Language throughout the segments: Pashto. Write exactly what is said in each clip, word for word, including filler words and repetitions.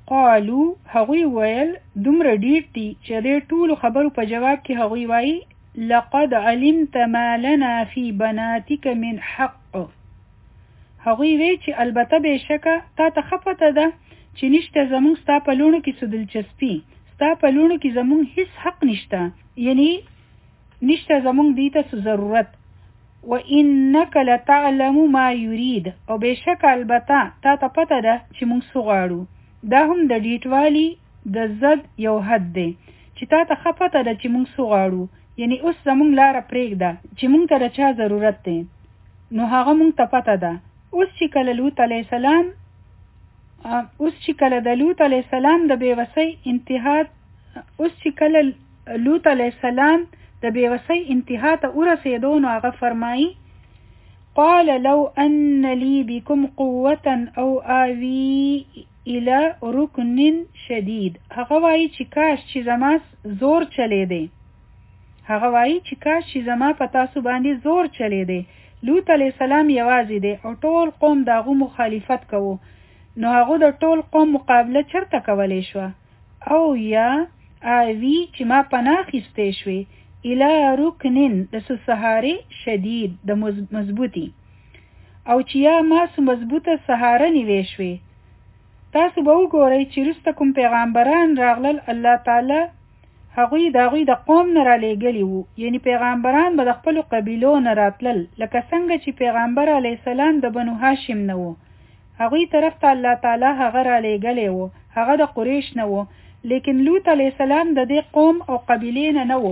قالو هغوی ویل دومره ډیر دي چې د ټولو خبرو په جواب کې هغوی وایي لقد علمت ما لنا في بناتك من حق. هغوی وی چې البته بهشکه تا ته ښه پته ده چې نشته زمونږ ستا په لوڼو کې څه دلچسپي، ستا په لوڼو کې زمونږ هیڅ حق نشته، یعنی نشته زمونږ دې ته څه ضرورت. وانک لتعلم ما يريد، او بهشکه البته تا ته پته ده چې موږ څه غواړو. دا هم د ډیټوالي د ضد یو حد دی چې تا ته ښه پته ده چې موږ څه غواړو، یعنی اوس زمونږ لاره پرېږده چې موږ ته د چا ضرورت دی. نو هغه موږ ته پته ده. اوس چې کله لوط علیه السلام اوس چې کله د لوط علیه السلام د بېوسۍ انتها اوس چې کله لوط علیه السلام د بېوسۍ انتها ته ورسېدو نو هغه فرمایي قال لو ان لي بكم قوة او آوي الى ركن شدید. هغه وایي چې کاش چې زما زور چلی دی هغه وایي چې کاش چې زما په تاسو باندې زور چلی دی. لوط علیه السلام یوازې دی او ټول قوم د هغه مخالفت کوو، نو هغه د ټول قوم مقابله چرته کولی شوه؟ او یا آوي چې ما پناه اخیستی شوې الى رکنن د سهارې شدید د مضبوطي، او چې یا ما سو مضبوطه سهاره نیوې شوې. تاسو به وګورئ چې وروسته کوم پیغمبران راغلل الله تعالی هغوی د هغوی د قوم نه رالیږلي وو، یعنی پیغمبران به د خپلو قبیلو نه راتلل، لکه څنګه چې پیغمبر علیه السلام د بنو هاشم نه وو، هغوی طرف ته الله تعالی هغه رالیږلی وو، هغه د قریش نه وو. لیکن لوط علیه السلام د دې قوم او قبیلې نه نه وو،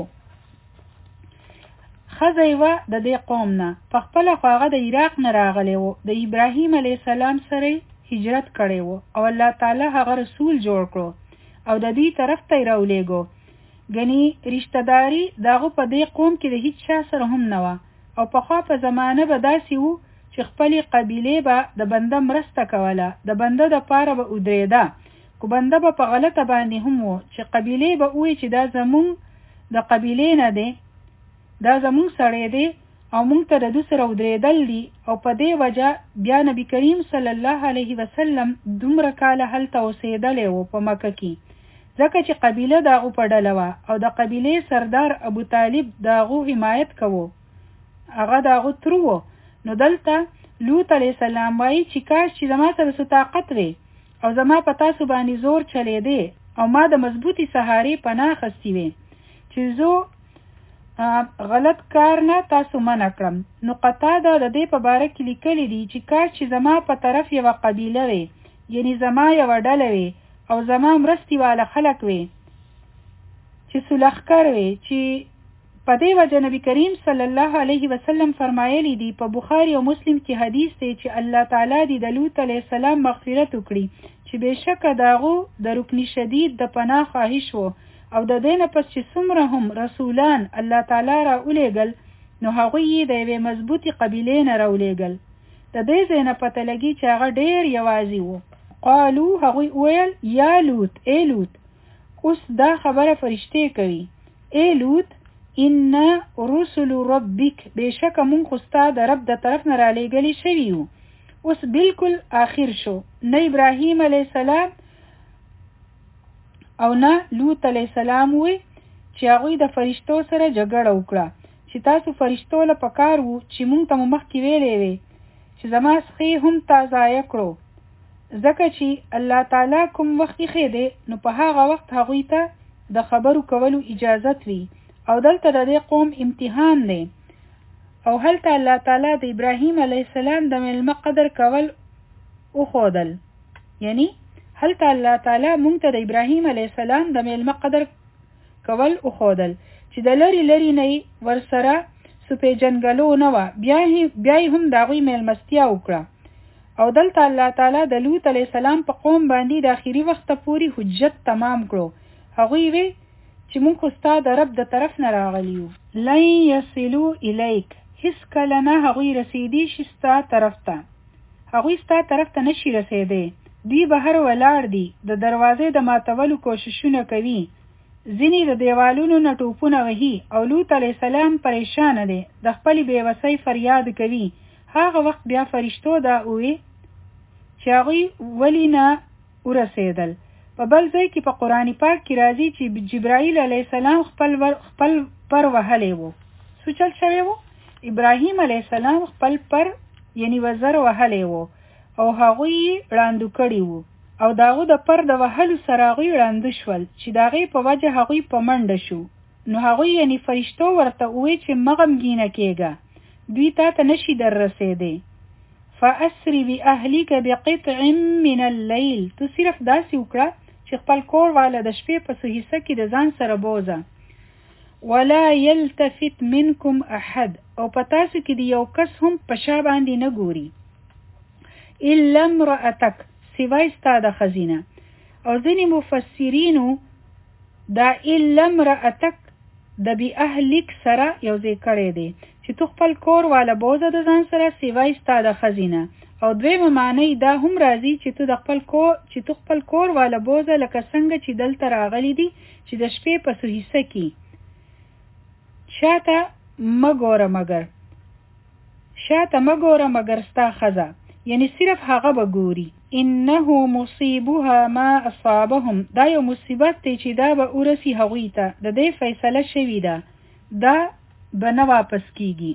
ښځه یې وه د دې قوم نه. په خپله خو هغه د عراق نه راغلی وو، د ابراهیم علیه السلام سره هجرت کړی وو او الله تعالی هغه رسول جوړ کړو او د دې طرف ته یې راولېږو. ګنې رشته داري د هغو په دې قوم کې د هیڅ چا سره هم نه وه، او پخوا په زمانه به داسې وو چې خپلې قبیلې به د بنده مرسته کوله، د بنده دپاره به ودرېده، خو بنده به په غلطه باندې هم وو چې قبیلې به ووایي چې دا زمونږ د قبیلې نه دی، دا زمونږ سړی دی او مونږ ته د ده سره ودرېدل دي. او په دې وجه بیا نبي کریم صلی الله علیه وسلم دومره کاله هلته اوسېدلی و په مکه کې، ځکه چې قبیله د هغو په ډله وه او د قبیلې سردار ابو طالب د هغو حمایت کوو، هغه د هغو تره و. نو دلته لوط علیه السلام وایي چې کاش چې زما سره څه طاقت وی او زما په تاسو باندې زور چلیدی او ما د مضبوطی سهارې پناه اخیستې وی چې زه غلط کار نه تاسو منع کړم. نو قتاده د دې په باره کې لیکلی دي چې کاش چې زما په طرف یوه قبیله وی، یعنی زما یوه ډله وی او زما مرستې واله خلک وی چې سلخکر وی، چې په دې وجه نبی کریم صلی الله علیه وسلم فرمایلی دی په بخاری او مسلم کې حدیث دی چې الله تعالی دی د لوط علیه السلام مغفرت وکړي چې بېشکه د هغو د رکن شدید د پناه خواهش و، او د دې نه پس چې څومره هم رسولان الله تعالی را ولېږل نو هغوی یې د یوې مضبوطې قبیلې نه راولېږل. د دې ځای نه پته لګي چې هغه ډېر یوازې و. قالو هغوی ویل یا لوط ای لوط، اوس دا خبره فرشتې کوي، ای لوط ان رسل ربک، بېشکه مونږ خو ستا د رب د طرف نه رالیږلي شوي یو. اوس بالکل آخر شو، نه ابراهیم علیه السلام او نه لوط علیه السلام وی چې هغوی د فرشتو سره جګړه وکړه چې تاسو فرشتو له پکار وو چې مونږ ته مو مخکې ویلې وی چې زما سخی هم تا ضایع کړو، ځکه چې الله تعالی کوم وخت ایښی دی نو په هغه وخت هغوی ته د خبرو کولو اجازت وي. او دلته د دې قوم امتحان دی، او هلته الله تعالی د ابراهیم علیه السلام د مېلمه قدر کول وښودل، یعنی هلته الله تعالی مونږ ته د ابراهیم علیه السلام د مېلمه قدر کول وښودل چې د لرې لرې نه یې ورسره سپېژنګلو نه وه، بیا یې هم د هغوی مېلمستیا وکړه. او دلته الله تعالی د لوط علیه السلام په قوم باندې د آخري وخته پورې حجت تمام کړو. هغوی وی چې مونږ خو ستا د رب د طرف نه راغلي یو، لن یصلو الیک، هیڅ کله نه هغوی رسیدي شي ستا طرف ته، هغوی ستا طرف ته نشي رسیدی. دوی بهر ولاړ دي، د دروازې د ماتولو کوششونه کوي، ځینې د دیوالونو نه ټوپونه وهي، او لوط علیه السلام پریشانه دی، د خپلې بېوسۍ فریاد کوي. هغه وخت بیا فرشتو دا ووی چې هغوی ولې نه ورسېدل، په بل ځای کې په قرآن پاک کې راځي چې جبرائیل علیه السلام خپل خپل پر وهلی وو. څه چل شوی وو؟ ابراهیم علیه السلام خپل پر یعنی وزر وهلی وو او هغوی یې ړانده کړي وو او د هغو د پر د وهلو سره هغوی ړانده شول چې د هغې په وجه هغوی په منډه شو. نو هغوی یعنی فرشتو ورته وویل چې مه غمګینه کېږه، دوی تا ته نشي در رسېدی. فأسری بأهلیک بقطع من اللیل، تو صرف داسې وکړه چې خپل کور والا د شپې په څه حصه کې د ځان سره بوزه. ولا یلتفت منکم احد، او په تاسو کې د یو کس هم په شا باندې نه ګوري. الا امرأتک، سوای ستا د ښځینه. او ځینې مفسرینو دا الا امرأتک د بی اهلیک سره یو ځای کړی دی چې تو خپل کور والا بوزه د ځان سره سوای ستا د ښځینه. او دویمه معنی دا هم راځي چې تو د خپل کور چې تو خپل کور والا بوزه لکه څنګه چې دلته راغلی دي چې د شپې په څه حصه کې شاته مه ګوره مګر شاته مه ګوره مګر ستا ښځه، یعنی صرف هغه به ګوري. انه مصیبها ما اصابهم، دا یو مصیبت دی چې دا به ورسی هغوی ته، د دې فیصله شوې ده، دا به نه واپس کیږي.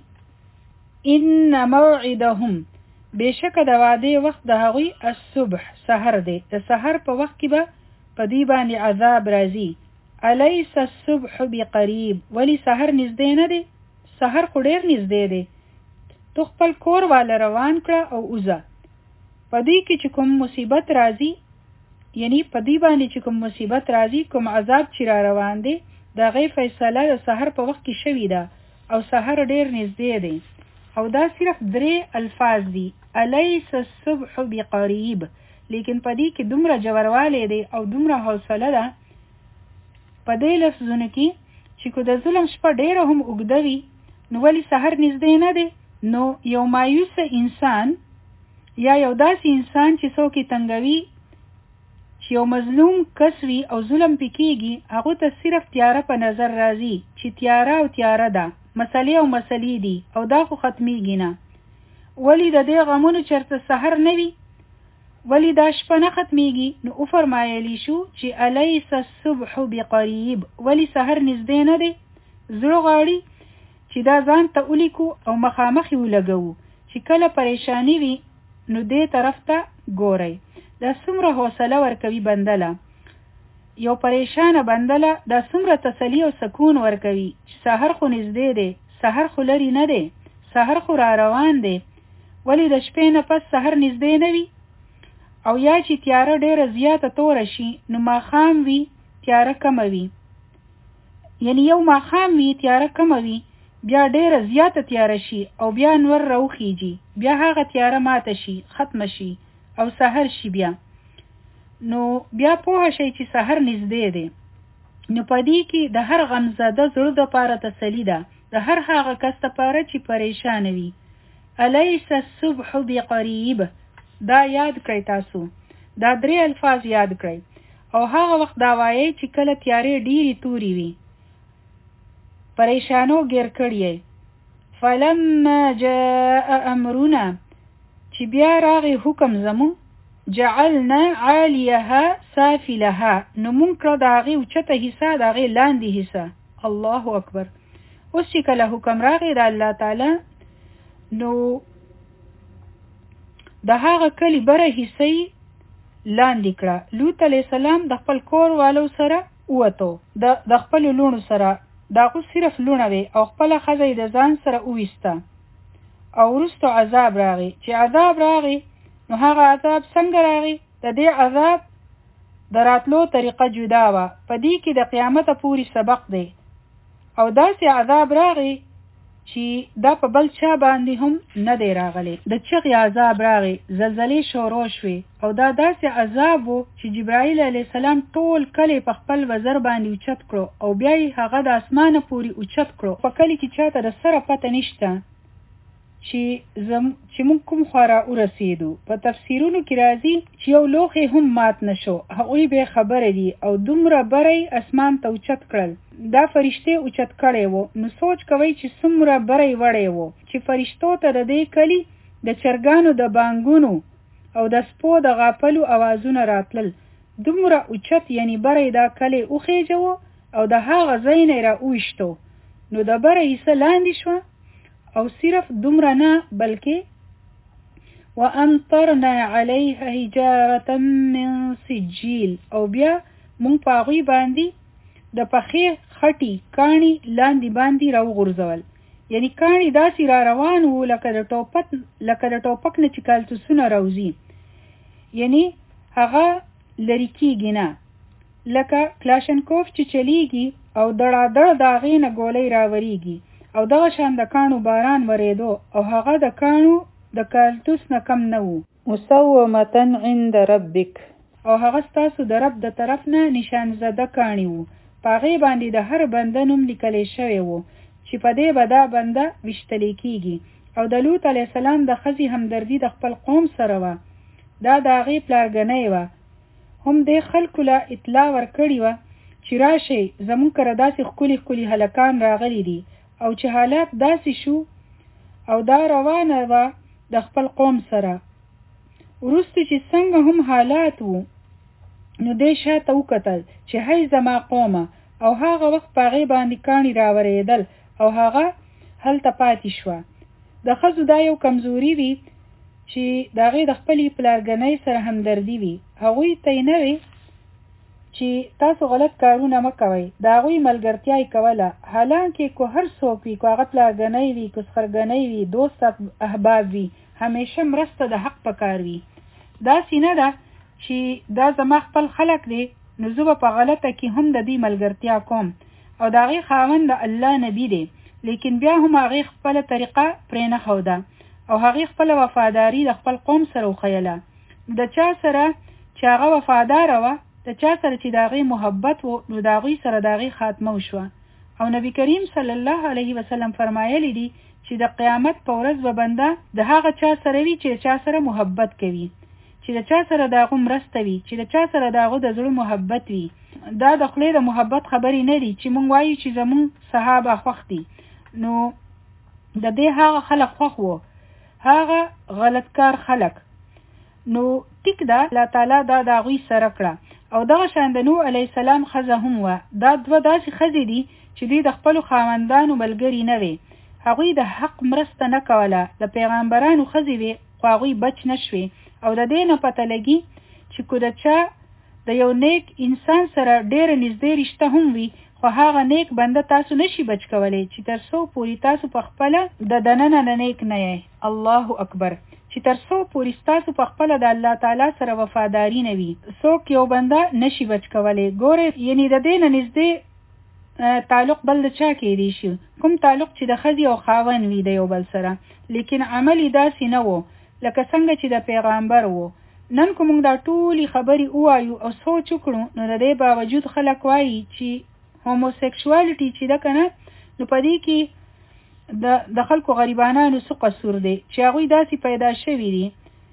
ان موعدهم، بېشکه د واده وخت د هغوی الصبح سحر دی، د سحر په وخت کې به په دوی باندې عذاب راځي. الیس الصبح بقریب، ولی سحر نږدې نه دی؟ سحر خو ډېر نږدې دی. تو خپل کور والا روان کړه او اوزه. په دوی کې چې کوم مصیبت راځي، یعنی په دوی باندې چې کوم مصیبت راځي، کوم عذاب چې را روان دی، د هغې فیصله د سحر په وخت کې شوې ده او سحر ډېر نږدې دی. او دا صرف درې الفاظ دي، الیس الصبح بقریب، لیکن په دې کې دومره جوړوالی دی او دومره حوصله ده په دې لفظونو کې چې کو د ظلم شپه ډېره هم اوږده وي نو ولې سحر نږدې نه دی؟ نو یو مایوسه انسان یا یو داسې انسان چې څوک یې تنګوي، چې یو مظلوم کس وي او ظلم پې کېږي، هغو ته صرف تیاره په نظر راځي چې تیاره او تیاره ده، مسلې او مسلې دي او دا خو ختمیږي نه. ولی د دې غمونو چېرته سحر نه وي؟ ولی دا شپه نه ختمیږي؟ نو وفرمایلی شو چې الیس الصبح بقریب، ولی سحر نږدې نه دی؟ زړه غواړي چې دا ځان ته ولیکو او مخامخ یې ولګوو چې کله پریشانی وي نو دې طرف ته ګورئ. دا څومره حوصله ورکوي بندله، یو پریشانه بندله دا څومره تسلی او سکون ورکوي چې سحر خو نږدې دی، سحر خو لرې نه دی، سحر خو را روان دی. ولی د شپې نه پس سحر نږدې نه وي؟ او یا چې تیاره ډیره زیاته توره شي نو ماښام وي تیاره کمه وي، یعنی یو ماښام وي تیاره کمه وي، بیا ډیره زیاته تیاره شي او بیا نور راوخیږي، بیا هغه تیاره ماته شي، ختمه شي او سحر شي بیا، نو بیا پوه شئ چې سحر نږدې دی. نو په دې کې د هر غمزده زړه دپاره تسلي ده، د هر هغه کس دپاره چې پریشانه وي. الیس الصبح بقریب، دا یاد کړئ، تاسو دا درې الفاظ یاد کړئ او هغه وخت دا وایئ چې کله تیارې ډیرې تورې وي، پریشانو ګیر کړی. فلما جاء امرنا، چې بیا راغی حکم زمون، جعلنا عالیها سافلها، نو مونږ کړه د هغې اوچته حصه د هغې لاندې حصه. الله اکبر. اوس چې کله حکم راغی د الله تعالی، نو د هغه کلي بره حصه لاندې کړه. لوط علیه السلام د خپل کور والو سره ووتو، د خپلو لوڼو سره، دا خو صرف لونه وی او خپله ښځه یې د ځان سره وویسته. او وروستو عذاب راغی. چې عذاب راغی نو هغه عذاب څنګه راغی؟ د دې عذاب د راتلو طریقه جدا وه، په دې کې د قیامته پورې سبق دی. او داسې عذاب راغی چې دا په بل چا باندې هم نه دی راغلی. د چغې عذاب راغی، زلزلې شروع شوې او دا داسې عذاب و چې جبرائیل علیه السلام ټول کلی په خپل وزر باندې اوچت کړو او بیا یې هغه د اسمانه پورې اوچت کړو. په کلي کې چاته د سره پته نشته چې زم چې موږ کوم خوا را ورسېدو. په تفسیرونو کې راځي چې یو لوښی هم مات نشو، هغوی بې خبره دي او دومره بری اسمان ته اوچت کړل. دا فرشتې اوچت کړی وو. نو سوچ کوئ چې څومره بری وړی وو چې فرشتو ته د دې کلي د چرګانو د بانګونو او د سپو د غاپلو اوازونه راتلل. دومره اوچت یعنی بره دا کلی اوخیجو او د هغه ځای نه را اوشتو نو د بره حصه لاندې شو او صرف دومره نه بلکې وامطرنا عليها حجارة من سجيل او بیا مونږ په هغوی باندې د پخې خټي کاڼي لاندې باندې راوغورځول یعنی کاڼي داسې را روان وو لکه د ټوپک لکه د ټوپک نه چې کالتوسونه راوځي یعنی هغه لرې کېږي نه لکه کلاشنکوف چې چلیږي او دړادړ د هغې نه ګولۍ راوریږي او دغه شان د کاڼو باران ورېدو او هغه د کاڼو د کالتوس نه کم نه وو مسومة عند ربک او هغه ستاسو د رب د طرف نه نشان زده کاڼي وو په هغې باندې د هر بنده نوم لیکلی شوی وو چې په دې به دا بنده ویشتلی کېږي او د لوط علیه السلام د ښځې همدردي د خپل قوم سره وه دا د هغې پلارګنۍ وه هم دې خلکو له اطلاع ورکړې وه چې راشئ زموږ کره داسې ښکلي ښکلي هلکان راغلي دي او چې حالات داسې شو او دا روانه وه د خپل قوم سره وروسته چې څنګه هم حالات وو نو دې شاته وکتل چې هی زما قومه او هغه وخت په هغې باندې کاڼي راورېدل او هغه هلته پاتې شوه د ښځو دا یو کمزوري وي چې د هغې د خپلې پلارګنۍ سره همدردي وي هغوی ته یې نه وي چې تاسو غلط کارونه مه کوئ د هغوی ملګرتیا یې کوله حالانکې که هر څوک وي که هغه پلارګنۍ وي که سخرګنۍ وي دوست احباب وي همیشه مرسته د حق په کار وي داسې نه ده چې دا زما خپل خلک دی نو زه به په غلطه کې هم د دې ملګرتیا کوم او د هغې خاوند د الله نبي دی لیکن بیا هم هغې خپله طریقه پرې نه ښوده او هغې خپله وفاداري د خپل قوم سره وښیله د چا سره چې هغه وفاداره وه د چا سره چې د هغې محبت و نو د هغوی سره د هغې خاتمه وشوه او نبی کریم صلی الله علیه وسلم فرمایلی دي چې د قیامت په ورځ به بنده د هغه چا سره وي چې چا سره محبت کوي چې د چا سره د هغو مرسته وي چې د چا سره د هغو د زړه محبت وي دا د خولې د محبت خبرې نه دي چې مونږ وایو چې زمونږ صحابه خوښ دي نو د دې هغه خلک خوښ وو هغه غلطکار خلک نو ټیک ده الله تعالی دا د هغوی سره کړه او دغه شان د نوح علیه السلام ښځه هم وه دا دوه داسې ښځې دي چې دوی د خپلو خاوندانو ملګري نه وې هغوی د حق مرسته نه کوله د پیغمبرانو ښځې وې خو هغوی بچ نه شوې او د دې نه پته لګي چې که د چا د یو نیک انسان سره ډېره نږدې رشته هم وي خو هغه نیک بنده تاسو نشي بچ کولی چې تر څو پورې تاسو په خپله د دننه نه نیک نه یې الله اکبر چې تر څو پورې تاسو په خپله د الله تعالی سره وفاداري نه وي څوک یو بنده نشي بچ کولی ګورې یعنی د دې نه نږدې تعلق بل د چا کېدی شي کوم تعلق چې د ښځې او خاوند وي د یو بل سره لیکن عمل یې داسې نه و لکه څنګه چې د پیغمبر وو نن که موږ دا ټولې خبرې ووایو او سوچ وکړو نو د دې باوجود خلک وایي چې هوموسیکشوالټي چې ده که نه نو په دې کې د د خلکو غریبانانو څه قصور دی چې هغوی داسې پیدا شوي دي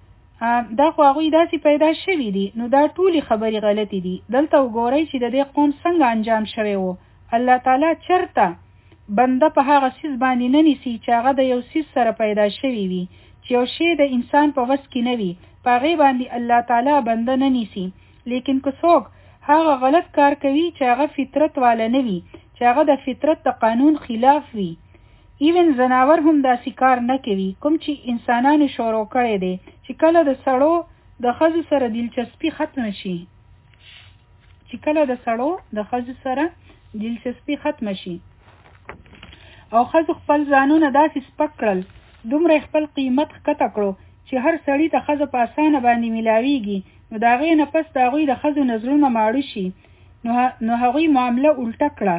دا خو هغوی داسې پیدا شوي دي نو دا ټولې خبرې غلطې دي دلته وګورئ چې د دې قوم څنګه انجام شوی و الله تعالی چرته بنده په هغه څیز باندې نه نیسي چې هغه د یو څیز سره پیدا شوي وي چې یو شی د انسان په وس کې نه وي په هغې باندې الله تعالی بنده نه نیسي لیکن که څوک هغه غلط کار کوي چې هغه فطرت والا نه وي چې هغه د فطرت د قانون خلاف وي ایون زناور هم داسې کار نه کوي کوم چې انسانانو شروع کړی دی چې کله د سړو د ښځو سره دلچسپي ختمه شي چې کله د سړو د ښځو سره دلچسپي ختمه شي او ښځو خپل ځانونه داسې سپک کړل دومره خپل قیمت ښکته کړو چې هر سړي ته ښځه په اسانه باندې میلاویږي نو د هغې نه پس د هغوی د ښځو نظرونه ماړه شي نو هغوی معامله الټه کړه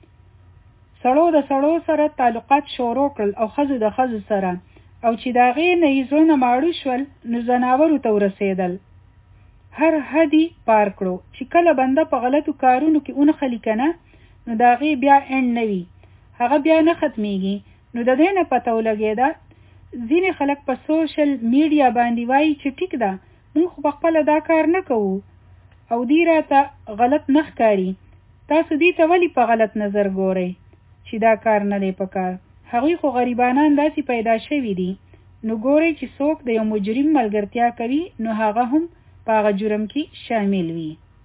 سړو د سړو سره تعلقات شروع کړل او ښځو د ښځو سره او چې د هغې نه یې زړونه ماړه شول نو ځناورو ته ورسېدل هر حدي پار کړو چې کله بنده په غلطو کارونو کې ونښلي که نه نو د هغې بیا اند نه وي هغه بیا نه ختمیږي نو د دې نه پته ولګېده ځینې خلک په سوشل میډیا باندې وایي چې ټیک ده موږ خو پخپله دا کار نه کوو او دی راته غلط نه ښکاري تاسو دې ته ولې په غلط نظر ګورئ چې دا کار نه دی پکار هغوی خو غریبانان داسې پیدا شوي دي نو ګورئ چې څوک د یو مجرم ملګرتیا کوي نو هغه هم په هغه جرم کې شامل وي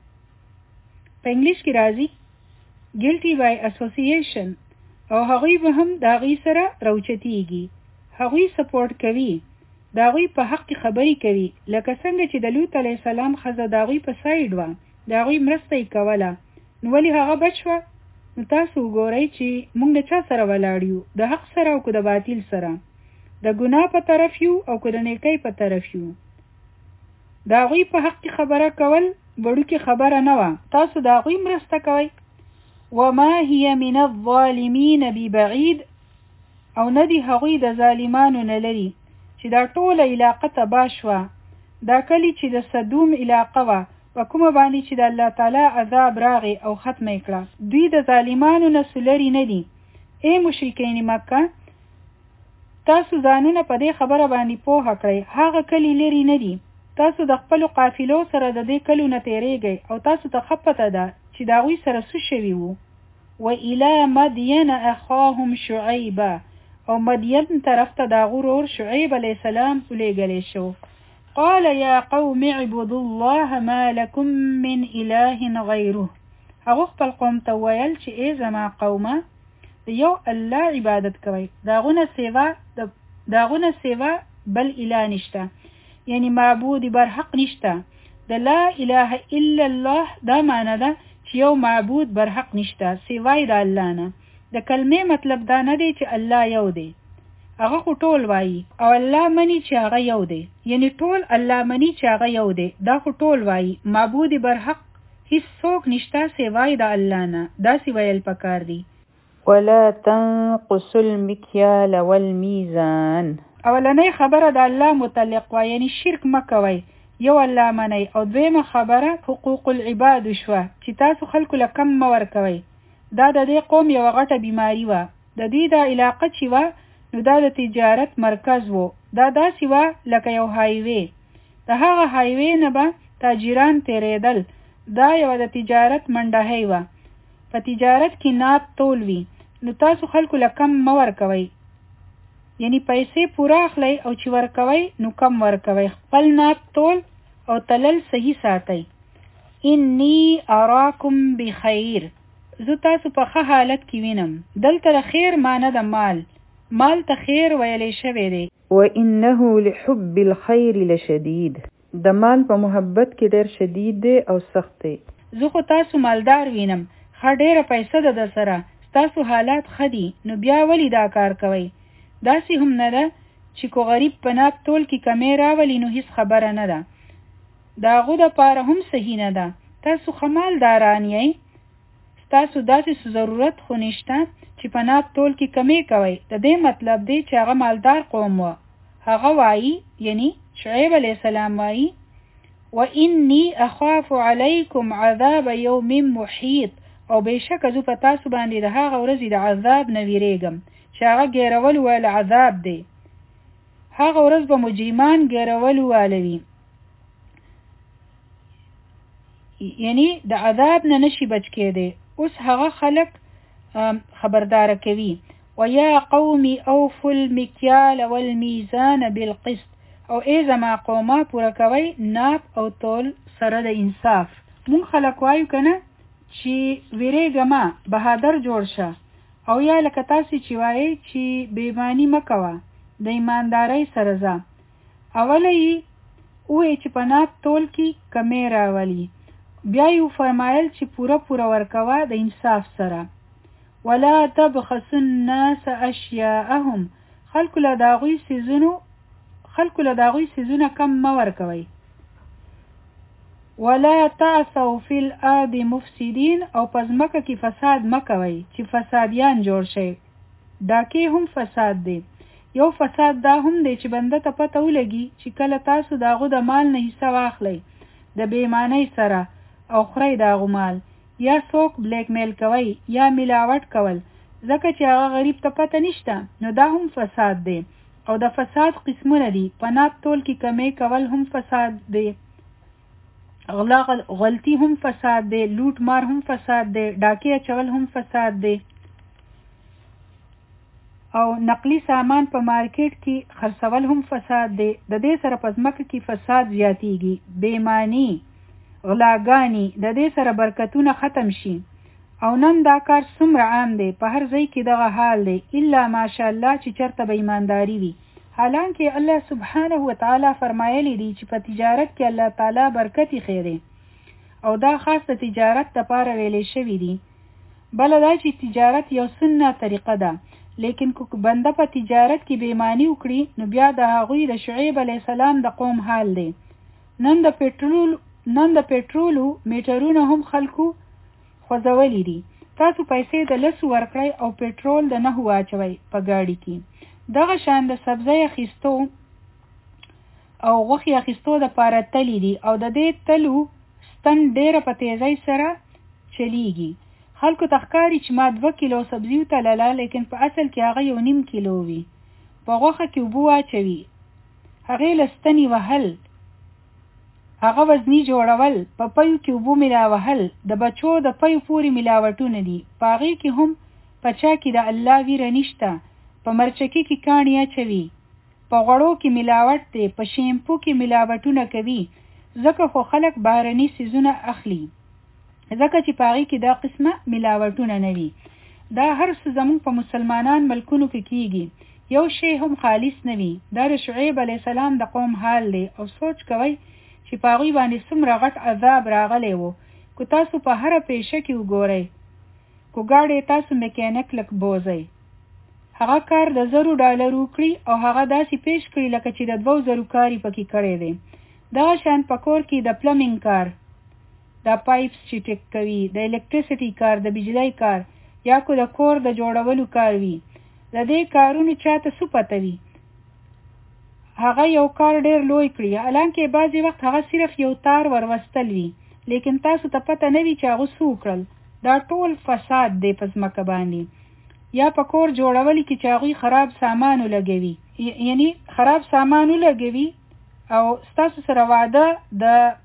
په انګلیش کې راځي guilty by association او هغوی به هم د هغوی سره راوچتیږي. هغوی سپورټ کوي، د هغوی په حق کې خبرې کوي، لکه څنګه چې د لوط علیه السلام ښځه د هغوی په سایډ وه، د هغوی مرسته یې کوله. نو ولې هغه بچ شوه؟ نو تاسو وګورئ چې موږ د چا سره ولاړ یو، د حق سره او که د باطل سره، د ګناه په طرف یو او که د نیکۍ په طرف یو. د هغوی په حق کې خبره کول وړوکې خبره نه وه، تاسو د هغوی مرسته کوئ. وما هي من الظالمین ببعید، او نه دي هغوی د ظالمانو نه لري چې دا ټوله علاقه تباه شوه. دا کلی چې د صدوم علاقه وه په کومه باندې چې د الله تعالی عذاب راغی او ختم یې کړه، دوی د ظالمانو نه لرې نه دي. ای مشرکین مکه، تاسو ځانونه په دې خبره باندې پوهه کړئ، هغه کلی لرې نه دي. تاسو د خپلو قافلو سره د دې کلو نه تیریږئ او تاسو ته ښه پته ده چې د هغوی سره څه شوي وو. وإلى مدین اخاهم شعیبا، او مدین طرف ته د هغو ورور شعیب علیه السلام ولېږلی شو. قال یا قوم اعبدوا الله ما لكم من اله غیره، هغه خپل قوم ته ویل چې ای زما قومه د یو الله عبادت کوئ، د هغو نه سیوا د هغو نه سیوا بل اله نشته، یعنی معبود برحق نشته. د لا اله الا الله دا معنی ده چې یو معبود برحق نشته سیوای د الله نه. د کلمې مطلب دا نه دی چې الله یو دی، هغه خو ټول وایي، او الله مني چې هغه یو دی، یعنی ټول الله مني چې هغه یو دی، دا خو ټول وایي معبود برحق هیڅ څوک نشته سیوای د الله نه. داسې ویل پکار دی. ولا تنقصوا المکیال والمیزان، اولنۍ خبره د الله متعلق وه، یعنی شرک مه کوئ، یو الله منئ. او دویمه خبره حقوق العباد شوه چې تاسو خلکو له کم مه ورکوئ. دا د دې قوم یوه غټه بیماری وه. د دوی دا علاقه چې وه نو دا د تجارت مرکز وو، دا داسې وه لکه یو هایوې، د هغه هایوې نه به تاجران تیریدل. دا یوه د تجارت منډهی وه، په تجارت کې ناب تول وي. نو تاسو خلکو له کم مه ورکوئ، یعنی پیسې پوره اخلئ او چې ورکوئ نو کم ورکوئ، خپل ناب تول او تلل صحیح ساتئ. انی اراکم بخیر، زه تاسو په ښه حالت کې وینم. دلته د خیر معنی د مال، مال ته خیر ویلی شوی دی. وانه لحب الخیر لشدید، د مال په محبت کې ډېر شدید دی او سخت دی. زه خو تاسو مالدار وینم، ښه ډېره پیسه ده در سره، ستاسو حالات ښه دي، نو بیا ولې دا کار کوئ؟ داسې هم نه ده چې کو غریب په ناب تول کې کمی راولي نو هیڅ خبره نه ده، د هغو دپاره هم صحیح نه ده. تاسو ښه مالداران یئ، ستاسو داسې ضرورت خو نشته چې په ناب تول کې کمی کوئ. د دې مطلب دی چې هغه مالدار قوم و. هغه وایي، یعنی شعیب علیه السلام وایي وانی اخاف علیکم عذاب یوم محیط، او بېشکه زه په تاسو باندې د هغه ورځې د عذاب نه ویرېږم چې هغه ګیرول ویل عذاب دی. هغه ورځ به مجرمان ګیرول والوي، یعنی د عذاب نه نشي بچ کېدی. اوس هغه خلک خبردار کوي ویا قوم اوفوا المکیال والمیزان بالقسط، او ای زما قومه پوره کوئ ناپ او تول سره د انصاف. مونږ خلک وایو که نه چې ویرېږه مه، بهادر جوړ شه، او یا لکه تاسې چې وایئ چې بېماني مه کوه، د ایماندارۍ سره ځه. اوله یې ووایي چې په ناپ تول کې کمی راولي، بیا یې وفرمایل چې پوره پوره ورکوه د انصاف سره. ولا تبخسوا الناس اشیاءهم، خلکو له د هغوی څیزونو خلکو له د هغوی څیزونه کم مه ورکوئ. ولا تعثوا فی الارض مفسدین، او په ځمکه کې فساد مه کوئ چې فسادیان جوړ شئ. ډاکې هم فساد دی. یو فساد دا هم دی چې بنده ته پته ولګي چې کله تاسو د هغو د مال نه حصه واخلئ د بېمانۍ سره او خورئ د هغو مال، یا څوک بلیک میل کوئ یا ملاوټ کول، ځکه چې هغه غریب ته پته نشته، نو دا هم فساد دی. او د فساد قسمونه دي، په ناب تول کې کمی کول هم فساد دی، غلا غلطي هم فساد دی، لوټ مار هم فساد دی، ډاکې اچول هم فساد دی، او نقلی سامان په مارکیټ کې خرڅول هم فساد دی. د دې سره په ځمکه کې فساد زیاتیږي، بېمانی غلاګانی د دې سره برکتونه ختم شي. او نن دا کار څومره عام دی، په هر ځای کې دغه حال دی الا ماشاءالله چې چرته به ایمانداری وي. حالانکه الله سبحانه و تعالی فرمایلی دی چې په تجارت کې الله تعالی برکت خیره او دا خاص د تجارت لپاره ویلې شوی دی. بل دا چې تجارت یو سنت طریقه ده، لیکن کو بنده په تجارت کې بېمانی وکړي نو بیا د هغوی د شعیب علی السلام د قوم حال دی. نن د پټرول نن د پټرولو میټرونه هم خلکو خوځولي دي. تاسو پیسې د لسو ورکړئ او پټرول د نهو واچوئ په ګاډي کې. دغه شان د سبزی اخیستو او غوښې اخیستو دپاره تلي دي او د دې تلو ستن ډېره په تیزۍ سره چلیږي. خلکو ته ښکاري چې ما دوه کیلو سبزي وتلله، لیکن په اصل کې هغه یو نیم کیلو وي. په غوښه کې اوبه واچوي، هغې له ستنې وهل، هغه وزني جوړول، په پیو کې اوبه ملاوهل، د بچو د پیو پورې ملاوټونه دي. په هغې کې هم په چا کې د الله ویره نشته. په مرچکي کې کاڼي اچوي، په غوړو کې ملاوټ دی، په شیمپو کې ملاوټونه کوي. ځکه خو خلک بهرني څیزونه اخلي، ځکه چې په هغې کې دا قسمه ملاوټونه نه وي. دا هر څه زموږ په مسلمانان ملکونو کې کیږي، یو شی هم خالص نه وي. دا د شعیب علیه السلام د قوم حال دی او سوچ کوئ چې په هغوی باندې څومره غټ عذاب راغلی و. که تاسو په هره پیشه کې وګورئ، که ګاډی تاسو میکانیک لک بوزئ، هغه کار د زرو ډالرو کړي او هغه داسې پیش کړي لکه چې د دوو زرو کاري پکې کړی دی. دغه شان په کور کې د پلمینګ کار، دا پایپس چې ټیک کوي، د الکتریسټي کار، د بجلی کار، یا کو د کور د جوړولو کار وي. د دې کارونو چاته څه پته وي؟ هغه یو کار ډیر لوی کړي، حالانکه بعضې وخت هغه صرف یو تار وروستل وي، لیکن تاسو ته پته نه وي چې هغه څه وکړل. دا ټول فساد دی په ځمکه باندې. یا په کور جوړولو کې چې هغوی خراب سامان ولګوي، یعنی خراب سامان ولګوي او ستاسو سره وعده د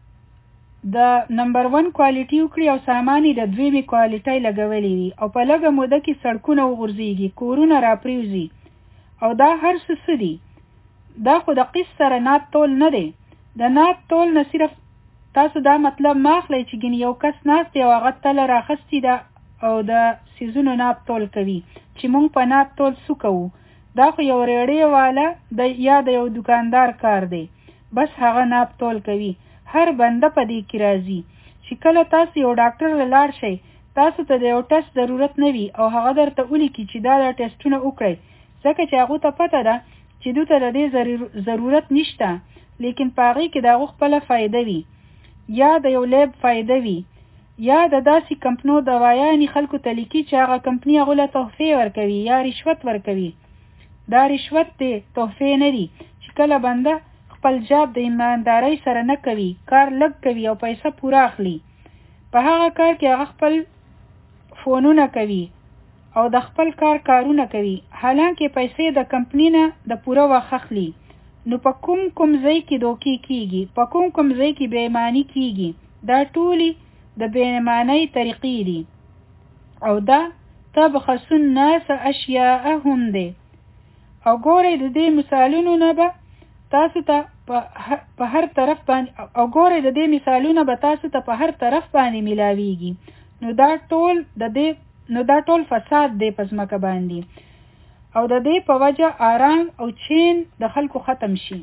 د نمبر ون کوالټي وکړي او سامان یې د دویمې کوالټۍ لګولې وي او په لږه موده کې سړکونه وغورځېږي، کورونه راپرېوځي. او دا هر څه څه دي؟ دا خو د قسط سره نات تول نه دی. د نات تول نه صرف تاسو دا مطلب ما اخلئ چې ګینې یو کس ناست دی او هغه تله راخستې ده او د څیزونو ناپ تول کوي چې موږ په ناپ تول څه کوو. دا خو یو ریړې والا د یا د یو دکاندار کار دی، بس هغه ناپ تول کوي. هر بنده په دې کې راځي چې کله تاسو یو ډاکټر له لاړ شئ، تاسو ته د یو ټیسټ ضرورت نه وي او هغه درته ولیکي چې دا د ټیسټونه وکړئ، ځکه چې هغو ته پته ده چې دوی ته د دې ضرورت نشته، لیکن په هغې کې د هغو خپله فایده وي، یا د یو لیب فایده وي، یا د داسې کمپنو دوایانې خلکو ته لیکي چې هغه کمپني هغو له تحفې ورکوي یا رشوت ورکوي. دا رشوت دی، تحفې نه دي. چې کله بنده خپل جاب د ایماندارۍ سره نه کوي، کار لږ کوي او پیسه پوره اخلي، په هغه کار کې هغه خپل فونونه کوي او د خپل کار کارونه کوي، حالانکه پیسې د کمپنی نه د پوره وخت اخلي. نو په کوم کوم ځای کې دوکې کیږي، په کوم کوم ځای کې بېایماني کیږي. دا ټولې د بېایمانۍ طریقې دي او دا تبخسوا الناس اشیاءهم دی. او ګورئ د دې مثالونو نه به تاسو ته په هر طرف باندې او ګورئ د دې مثالونه به تاسو ته په هر طرف باندې ملاویږي. نو دا ټول د دې نو دا ټول فساد دی په ځمکه باندې او د دې په وجه آرام او چین د خلکو ختم شي.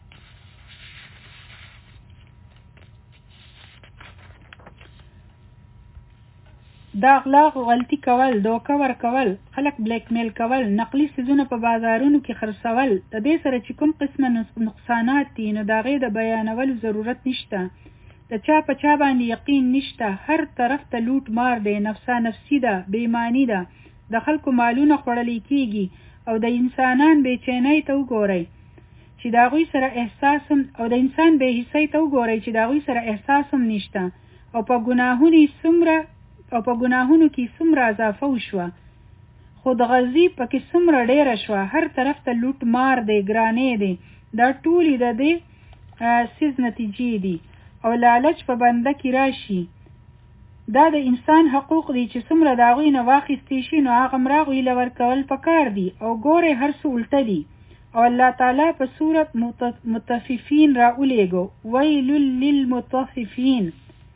دا اغلاق غلطي کول، دوکه ورکول، خلک بلیک میل کول، نقلي څیزونه په بازارونو کې خرڅول، د دې سره چې کوم قسمه نقصانات دي نو د هغې د بیانولو ضرورت نشته. د چا په چا باندې یقین نشته، هر طرف ته لوټ مار دی، نفسا نفسي ده، بېایماني ده، د خلکو مالونه خوړلی کیږي او د انسانان بېچینۍ ته وګورئ چې د هغوی سره احساس هم او د انسان بېحسۍ ته وګورئ چې د هغوی سره احساس هم نشته او په ګناهونو څومره او په ګناهونو کې څومره اضافه وشوه، خودغرضي پکې څومره ډېره شوه، هر طرف ته لوټ مار دی، ګرانې دی. دا ټولې د دې څیز نتیجې دي او لالچ په بنده کې راشي. دا د انسان حقوق دي چې څومره د هغوی نه واخیستې شي نو هغه هم هغوی له ورکول پکار دي. او ګورئ هر څه الټه دي او الله تعالی په صورت مطففین را اولېږو، ویل للمطففین.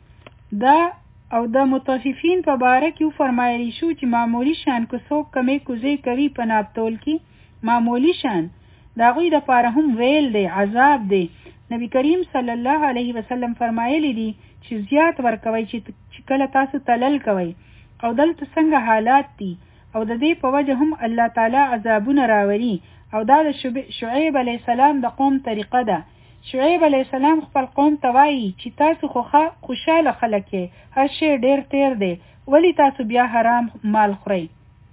دا او د متوففین په باره کې فرمایلی شو چې معمولی شان که څوک کمی کوزی کوي په نابتول کې معمولی شان دا غوی د پاره هم ویل دی عذاب دی. نبی کریم صلی الله علیه وسلم فرمایلی دی چې زیات ورکوي چې کله تاسو تلل کوي او دلته څنګه حالات دي او د دې په وجه هم الله تعالی عذابونه راولي او دا د شعیب علیه السلام د قوم طریقه ده. شعیب علیہ السلام خپل قوم ته وایي چې تاسو خو خوشاله خلک یې هر شی ډیر تیر دی ولی تاسو بیا حرام مال خورئ.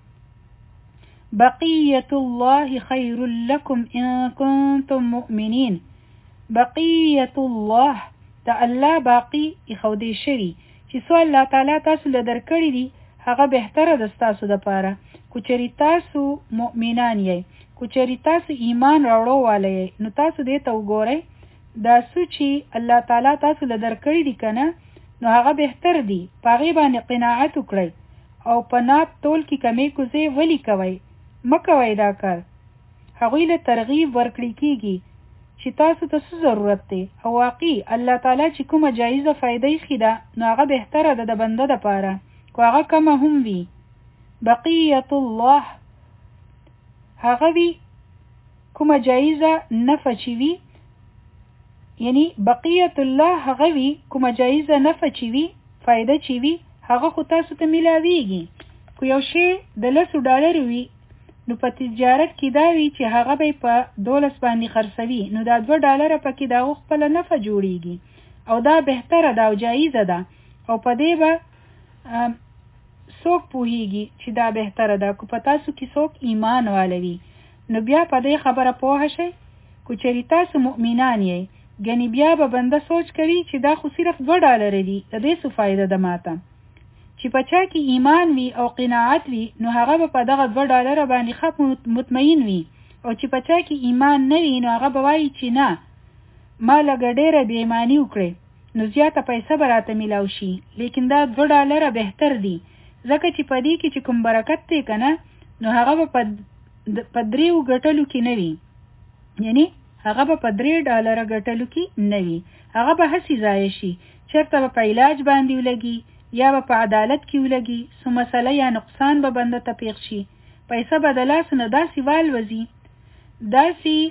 بقیت الله خیر لکم ان کنتم مؤمنین. بقیت الله د الله باقی اخودی شوی چې سو الله تعالی تاسو له درکړي دي هغه بهتره د تاسو لپاره کو چری تاسو مؤمنان یې کو چری تاسو ایمان راوړو والي نو تاسو دې ته وګورئ دا سوچي الله تعالی تاسو له درکړي دي کنه نو هغه بهتر دي پاغي باندې قناعت وکړئ او پناب تول کې کمی کوزي ولی کوي مکوي دا کار. هغه له ترغیب ورکړي کیږي چې تاسو ته څه ضرورت دی او واقعي الله تعالی چې کومه جایزه فائدې خیدا نو هغه بهتره ده د بنده لپاره کو هغه کم هم وي. بقیت الله هغه وی کومه جایزه نفع چی وی یعنی بقیت الله هغه وی کومه جایزه نفع چی وی فائدہ چی وی هغه خو تاسو ته ملاویږي. کو یو شی د لسو ډالر وی نو په تجارت کې دا وی چې هغه به په دولس باندې خرڅوي نو دا دوه ډالر پکې دا خپل نفع جوړیږي او دا بهتره ده او جایزه ده او په دې به څوک پوهیږي چې دا بهتره ده. کو په تاسو کې څوک ایمان والوي نو بیا په دې خبره پوه شئ. کو چری تاسو مؤمنان یې ګنې بیا به بنده سوچ کوي چې دا خو صرف دوه ډالر دي د دې څه فایده ده ماته چې په چا کې ایمان وي او قناعت وي نو هغه به په دغه دوه ډالر باندې خپ مطمئن وي او چې په چا کې ایمان نه وي نو هغه به وایي چې نه ما لږ ډېره بې ایماني وکړې نو زیاته پیسه به راته میلاو شي لیکن دا دوه ډالره بهتر دي ځکه چې په دې کې چې کوم برکت دی که نه نو هغه به په دریو ګټلو کې نه وي یعنی هغه به په درې ډالره ګټلو کې نه وي هغه به هسې ضایع شي چېرته به په علاج باندې ولګي یا به په عدالت کې ولګي څه مسله یا نقصان به بنده ته پیښ شي پیسه به د لاس نه داسې والوځي داسې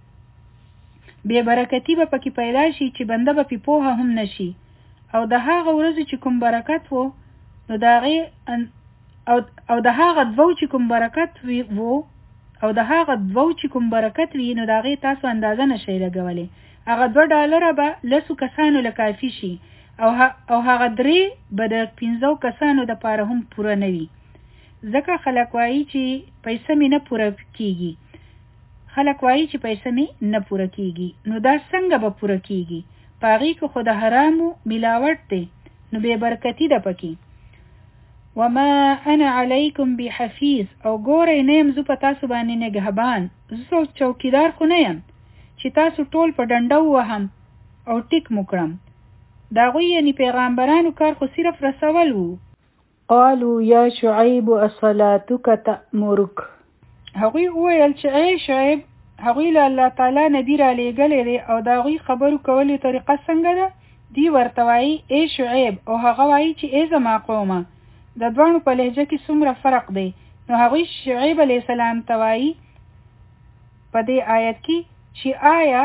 بې برکتي به پکې پیدا شي چې بنده به پې پوهه هم نشي او د هغه ورځې چې کوم برکت وو نو د هغې او د هغه دوو چې کوم برکت وو او د هغه دوو چې کوم برکت وي نو د هغې تاسو اندازه نشئ لګولی هغه دوه ډالره به لسو کسانو له کافي شي او هغه درې به د پنځو کسانو دپاره هم پوره نه وي ځکه خلک وایي چې پیسه مې نه پوره کیږي خلک وایي چې پیسه مې نه پوره کیږي نو دا څنګه به پوره کیږي په هغې کې خو د حرامو ملاوټ دی نو بې برکتي ده پکې. وما انا علیکم بحفیظ او ګورئ نه یم زه په تاسو باندې نګهبان زه چوکیدار خو نه یم چې تاسو ټول په ډنډه ووهم او ټیک مو کړم. د هغوی یعنې پیغمبرانو کار خو صرف رسول وو. قالوا یا شعیب اصلاتک تأمرک هغوی وویل چې ای شعیب هغوی له الله تعالی نبي را لېږلی دی او د هغوی خبرو کولو طریقه څنګه ده دی ورته وایي ای شعیب او هغه وایي چې ای زما قومه د دوانو په لهجه کې څومره فرق دی نو هغوی شعیب علیه السلام ته وایي په دې آیت کې چې آیا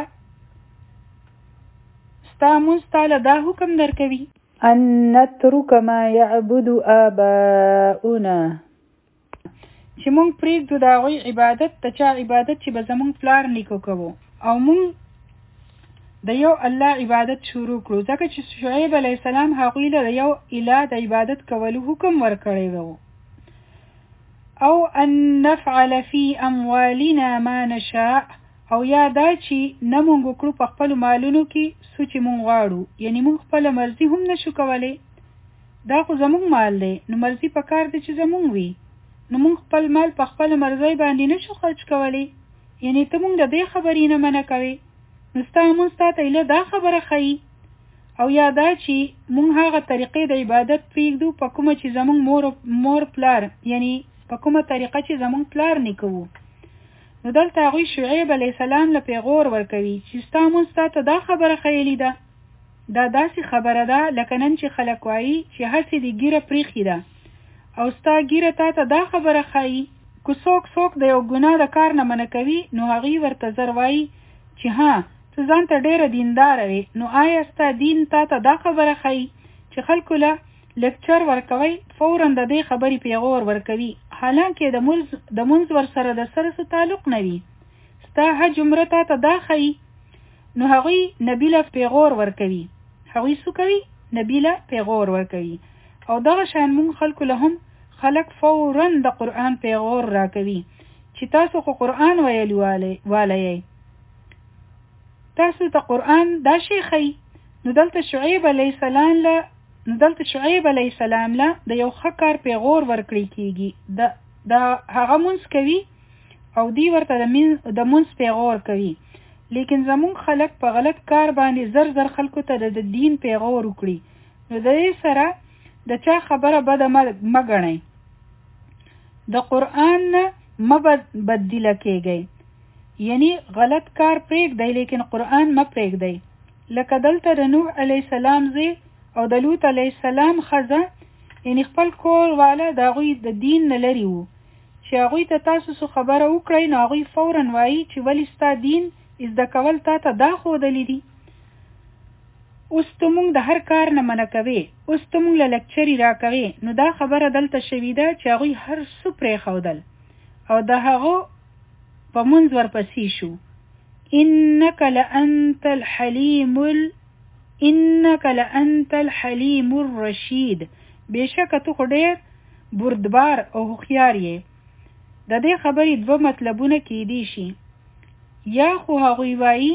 ستا مونځ تاله دا حکم درکوي ان نترک ما یعبد آباؤنا چې مونږ پرېږدو د هغوی عبادت د چا عبادت چې به زمونږ پلار نیکو کوو او مونږ د یو الله عبادت شروع کړو ځکه چې شعیب علیه السلام هغوی له یو اله د عبادت کولو حکم ورکړی و. او ان نفعل فی اموالنا ما نشاء او یا دا چې نه مونږ وکړو په خپلو مالونو کې څه چې مونږ غواړو یعنی مونږ خپله مرضي هم نشو کولی دا خو زمونږ مال دی نو مرضي په کار دی چې زمونږ وي نو مونږ خپل مال په خپله مرضۍ باندې نشو خرج کولی یعنی ته مونږ د دې خبرې نه منع کوې نو ستا مونږ تا ته ایله دا خبره ښیي او یا دا چې مونږ هغه طریقې د عبادت پرېږدو په کومه چې زمونږ مور مور پلار یعنی په کومه طریقه چې زمونږ پلار نیکه وو. نو دلته هغوی شعیب علیه السلام له پیغور ورکوي چې ستا مونږ تا ته دا خبره ښیلې ده دا داسې خبره ده لکه نن چې خلک وایي چې هسې دې ګیره پریښې ده او ستا ګیره تا ته دا خبره ښایي. که څوک څوک د یو ګناه د کار نه منع کوي نو هغوی ورته زر وایي چې ها ته ځان ته ډېره دینداره وې، نو آیا ستا دین تا ته دا خبره ښایي چې خلکو له لیکچر ورکوي فوراً د دې خبرې پیغور ورکوي، حالانکه د مونځ د مونځ ورسره د سره څه تعلق نه وي. ستا حج عمره تا ته دا ښایي، نو هغوی نبي له پیغور ورکوي. هغوی څه کوي؟ نبي له پیغور ورکوي. او دغه شان مونږ خلکو له هم خلک فوراً د قرآن پیغور راکوي چې تاسو خو قرآن ویلی والئ، تاسو ته قرآن دا شی ښایي. نو دلته شعیب علیه السلام له نو دلته شعیب علیه السلام له د یو ښه کار پیغور ورکړی کیږي. د د هغه مونځ کوي او دی ورته د مونځ پیغور کوي، لیکن زمون خلک په غلط کار باندې زر زر خلکو ته د دین پیغور وکړي. نو د دې سره د چا خبره بده مه ګڼئ، د قرآن نه مه بدله کیږئ، یعنی غلط کار پرېږدئ لیکن قرآن مه پرېږدئ. لکه دلته د نوح علیه السلام زوی او د لوط علیه السلام ښځه، یعنی خپل کور والا د هغوی د دین نه لرې وو چې هغوی ته تاسو څه خبره وکړئ نو هغوی فوراً وایي چې ولې ستا دین زده کول تا ته دا ښودلی دي. اوس ته مونږ د هر کار نه منع کوې، اوس ته مونږ له لکچرې راکوې، نو دا خبره دلته شوې ده چې هغوی هر څه پرېښودل او د هغو په مونځ ورپسې شو. انک لانت الحلیم ال انک لانت الحلیم الرشید، بېشکه ته خو ډېر بردبار او هوښیار یې. د دې خبرې دوه مطلبونه کیدی شي، یا خو هغوی وایي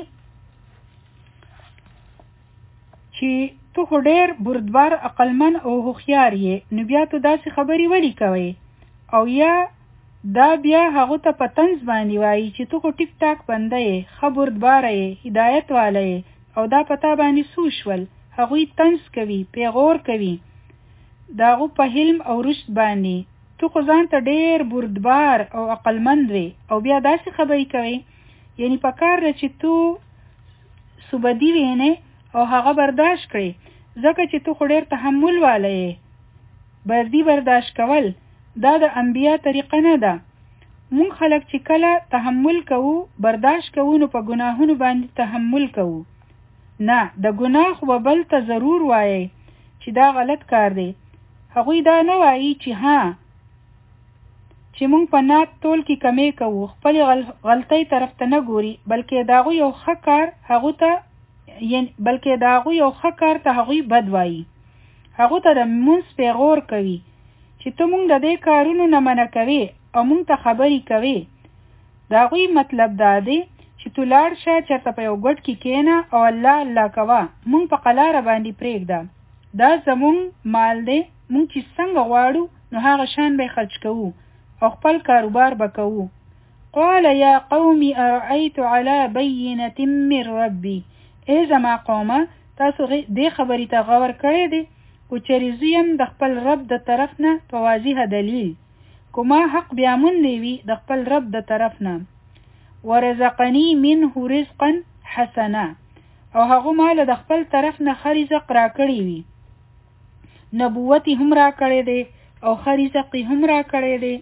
چې ته خو ډېر بردبار عقلمن او هوښیار یې، نو بیا ته داسې خبرې ولې کوې، او یا دا بیا هغو ته په طنز باندې وایي چې ته خو ټیک ټاک بنده یې، ښه بردباره یې، هدایت والا یې، او دا په تا باندې څو شول. هغوی طنز کوي، پیغور کوي د هغو په حلم او رشد باندې. تو خو ځان ته ډېر بردبار او عقلمند وې او بیا داسې خبرې کوي. یعنی په کار ده چې تو سوبدي وینې او هغه برداشت کړي، ځکه چې تو خو ډېر تحمل والا یې. بردي برداشت کول دا د انبیا طریقه نه ده. مونږ خلک چې کله تحمل کوو، برداشت کوو، نو په ګناهونو باندې تحمل کوو. نه، د ګناه خو به بل ته ضرور وایي چې دا غلط کار دی. هغوی دا نه وایي چې ها چې مونږ په نات تول کې کمی کوو، خپل غلطۍ طرف ته نه ګوري، بلکې د هغوی یو ښه کار هغو ته بلکې د هغوی یو ښه کار ته هغوی بد وایي. هغو ته د مونځ پیغور کوي چې ته مونږ د دې کارونو نه منع کوې او مونږ ته خبرې کوې. د هغوی مطلب دا دی چې تو لاړ شه چېرته په یو ګټ کې کېنه او الله الله کوه، مونږ په قلاره باندې پرېږده، دا زمونږ مال دی، مونږ چې څنګه غواړو نو هغه شان به خرج کوو او خپل کاروبار به کوو. قال یا قوم ارأیت علی بینة من ربی، ای زما قومه تاسو دې خبرې ته غور کړی دی، کو چېرې زه یم د خپل رب د طرف نه په واضح دلیل، کو ما حق بیا موندی وي د خپل رب د طرف نه، ورزقنی منه رزقا حسنا، او هغه مال د خپل طرف نه ښه رزق راکړی وي، نبوت هم راکړی دی او ښه رزق هم راکړی دی.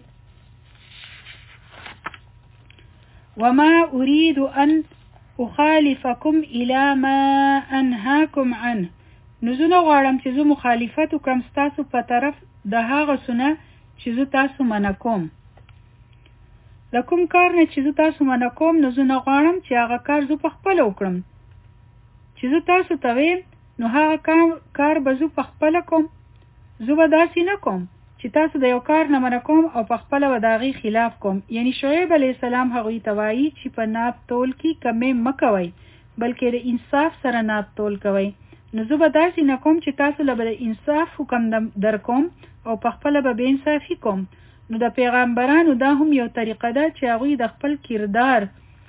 وما اريد ان اخالفكم الى ما انهاكم عنه، نو زه نه غواړم چې زه مخالفت وکړم ستاسو په طرف د هغه څه نه چې زه تاسو منع کوم. د کوم کار نه چې زه تاسو منع کوم نو زه نه غواړم چې هغه کار زه په خپله وکړم. چې زه تاسو ته ویم نو هغه کار به زه په خپله کوم. زه به داسې نه کوم چې تاسو د یو کار نه منع کوم او په خپله به د هغې خلاف کوم. یعنی شعیب علیه السلام هغوی ته وایي چې په ناب تول کې کمې مه کوئ، بلکې د انصاف سره ناب تول کوئ. نو زه به داسې نه کوم چې تاسو له به د انصاف حکم در کوم او په خپله به بې انصافي کوم. نو د پیغمبرانو دا هم یو طریقه ده چې هغوی د خپل کردار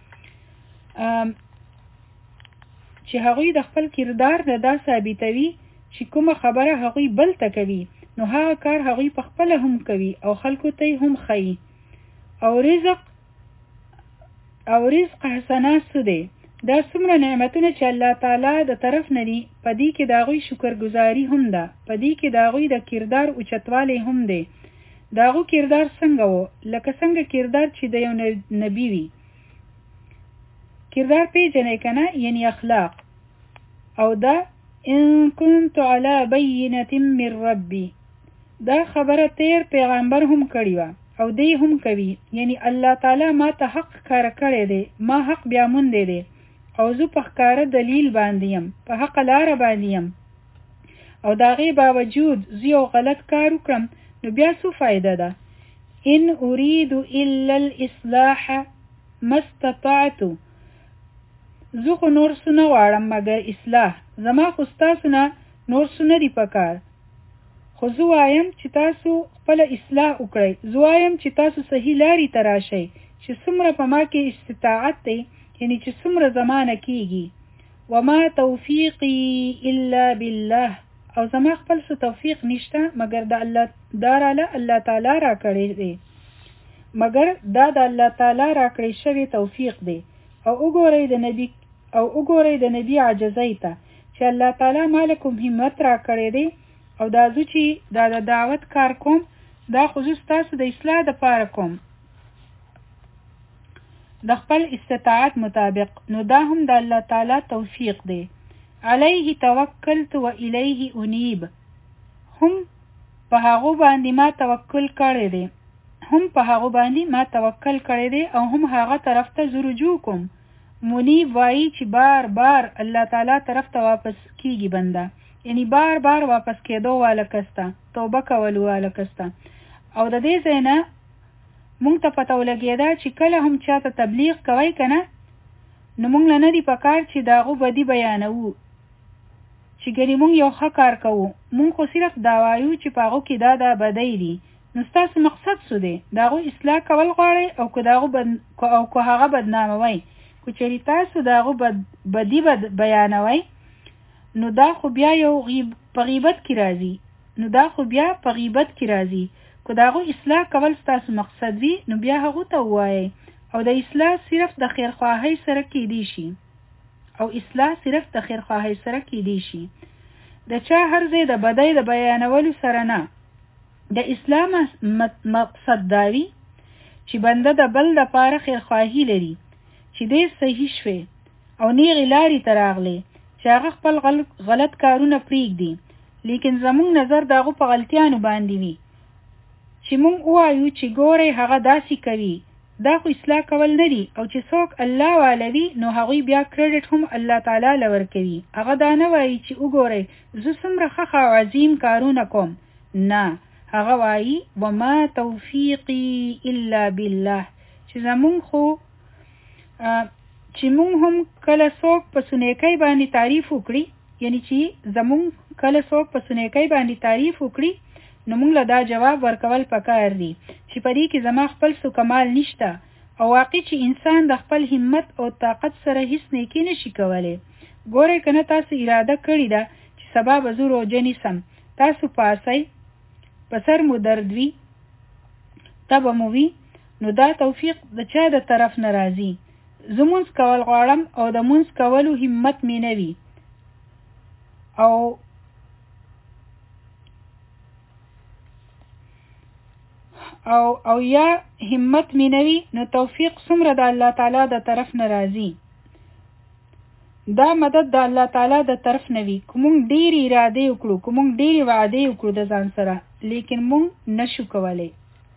چې هغوی د خپل کردار نه دا ثابتوي چې کومه خبره هغوی بل ته کوي نو هغه کار هغوی په خپله هم کوي او خلکو ته هم ښیي. او رزق او رزق حسنه څه دی؟ دا څومره نعمتونه چې الله تعالی د طرف نه دي، په دې کې د هغوی شکرګزاري هم ده، په دې کې د هغوی د کردار اوچتوالی هم دی. د هغو کردار څنګه و؟ لکه څنګه کردار چې د یو نبي وي. کردار پیژنئ که نه؟ یعنی اخلاق. او دا ان كنت على بینة من ربي، دا خبره تیر پیغمبر هم کړی وه او دی هم کوي، یعنی الله تعالی ما ته حق ښکاره کړی دی، ما حق بیا موندی دی او زه په ښکاره دلیل باندې یم، په حق لاره باندې یم، او د هغې باوجود زه یو غلط کار وکړم، نو بیا څه فایده ده؟ ان اريد الا الاصلاح ما استطعت، زه خو نور څه نه غواړم مګر اصلاح، زما خو ستاسو نه نور څه نه دي پکار، خو زه وایم چې تاسو خپله اصلاح وکړئ، زه وایم چې تاسو صحیح لارې ته راشئ، چې څومره په ما کې استطاعت دی، یعنی چې څومره زمانه کېږي. وما توفیقی الا بالله، او زما خپل څه توفیق نشته مګر د الله داراله الله تعالی را کړی دی، مګر دا د الله تعالی را کړی شوی توفیق دی. او وګورئ د نبی او وګورئ د نبی عاجزۍ ته چې الله تعالی مال کوم همت را کړی دی، او دا زه چې دا د دعوت کار کوم، دا خو زه ستاسو د اصلاح دپاره کوم د خپل استطاعت مطابق، نو دا هم د الله تعالی توفیق دی. علیه توکلت و الیه انیب، هم په هغو باندې ما توکل کړی دی هم په هغو باندې ما توکل کړی دی او هم هغه طرف ته زه رجوع کوم. منیب وایي چې بار بار الله تعالی طرف ته واپس کیږي بنده، یعنی بار بار واپس کېدو والا کسته، توبه کولو والا کسته. او د دې ځای نه مونږ ته پته ولګېده چې کله هم چاته تبلیغ کوئ که نه، نو مونږ له نه دي پکار چې د هغو بدي بیانوو، چې ګنې مونږ یو ښه کار کوو، مونږ خو صرف دا وایو چې په هغو کې دا دا بدۍ دي. نو ستاسو مقصد څه دی؟ د هغو اصلاح کول غواړئ او که د هغو بد... او که هغه بدناموئ، که چېرې تاسو د هغو بد... بدي بد بیانوئ، نو دا خو بیا یو غیب په غیبت کې راځي نو دا خو بیا په غیبت کې راځي که د هغو اصلاح کول ستاسو مقصد وي، نو بیا هغو ته ووایئ. او د اصلاح صرف د خیرخواهۍ سره کېدی شي او اصلاح صرف د خیرخواهۍ سره کېدی شي، د چا هر ځای د بدۍ د بیانولو سره نه. د اسلام مقصد داوي چې بنده د بل دپاره خیرخواهي لري چې دې صحیح شوی او نیغې لارې ته راغلی، چې هغه خپل غلط کارونه پرېږدي، لیکن زموږ نظر د هغو په غلطیانو باندې وي، چې موږ ووایو چې ګورئ هغه داسې کوي، دا خو اصلاح کول نه دي. او چې څوک الله والوي نو هغوی بیا کریډټ هم الله تعالی له ورکوي، هغه دا نه وایي چې وګورئ زه څومره ښه او عظیم کارونه کوم، نه، هغه وایي وما توفیقی الا بالله، چې زمونږ خو چې مونږ هم کله څوک په سنیکۍ باندې تعریف وکړي، یعنی چې زمونږ کله څوک په سنیکۍ باندې تعریف وکړي، نو مونږ له دا جواب ورکول پکار دي چې په دې کې زما خپل څه کمال نشته، او واقع چې انسان د خپل همت او طاقت سره هیڅ نیکي نشي کولی. ګورئ که نه تاسو اراده کړې ده چې سبا به زه روژه نیسم، تاسو پاسئ، په سر مو درد وي، تبه مو وي، نو دا توفیق د چا د طرف نه راځي؟ زه مونځ کول غواړم او د مونځ کولو همت مې نه وي، او او او یا همت مې نه وي، نو توفیق څومره د الله تعالی د طرف نه راځي؟ دا مدد د الله تعالی د طرف نه وي. که مونږ ډېرې ارادې وکړو، که مونږ ډېرې وعدې وکړو د ځان سره، لیکن مونږ نشو کولی.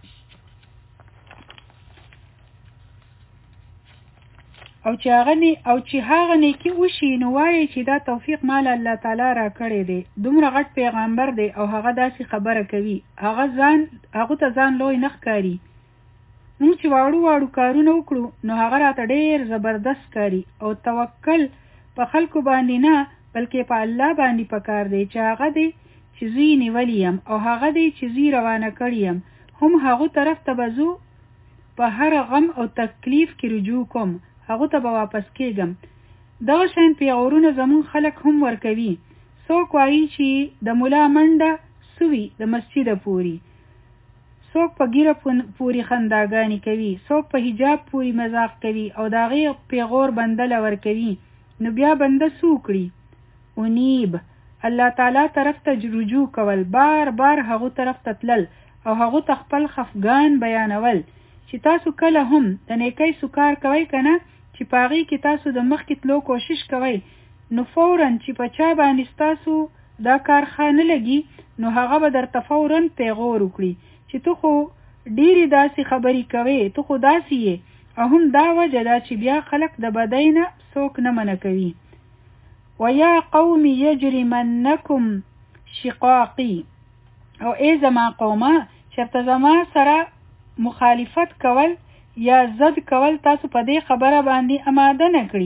او چې هغه نه او چې هغه نیکي وشي، نو وایي چې دا توفیق مال الله تعالی را کړی دی، دومره غټ پیغمبر دی او هغه داسې خبره کوي، هغه ځان هغه ته ځان لوی نه ښکاري. موږ چې واړو واړو کارونه وکړو، نو هغه راته ډېر زبردست ښکاري. او توکل په خلکو باندې نه، بلکې په الله باندې پکار دی چې هغه دی چې زه یې نیولی یم، او هغه دی چې زه یې روانه کړی یم، هم هغو طرف ته به زه په هر غم او تکلیف کې رجوع کوم، هغه ته به واپس کېږم. دغه شان پیغورونه زمون خلک هم ورکوي. څوک وایي چې د ملا منډه سوي د مسجده پوري، څوک په ګیره پوری خنداګانی کوي، څوک په حجاب پوری مذاق کوي او د هغې پیغور بنده لور کوي، نو بیا بنده څه وکړي؟ انیب الله تعالی طرف ته رجوع کول، بار بار هغو طرف ته تلل او هغو ته خپل خفګان بیانول. چې تاسو کله هم د نیکۍ سکار کوئ که نه، چې په هغې کې تاسو د مخکې تلو کوشش کوئ، نو فوراً چې په چا باندې ستاسو دا کار ښه نه لګي، نو هغه به درته فوراً پیغور وکړي چې ته خو ډېرې داسې خبرې کوې، ته خو داسې یې. او هم دا وجه ده چې بیا خلک د بدۍ نه څوک نه منع کوي. وَيَا قَوْمِ يَجْرِمَنَّكُمْ شِقَاقِي، او ای زما قومه چېرته زما سره مخالفت کول یا ضد کول تاسو په دې خبره باندې اماده نه کړي.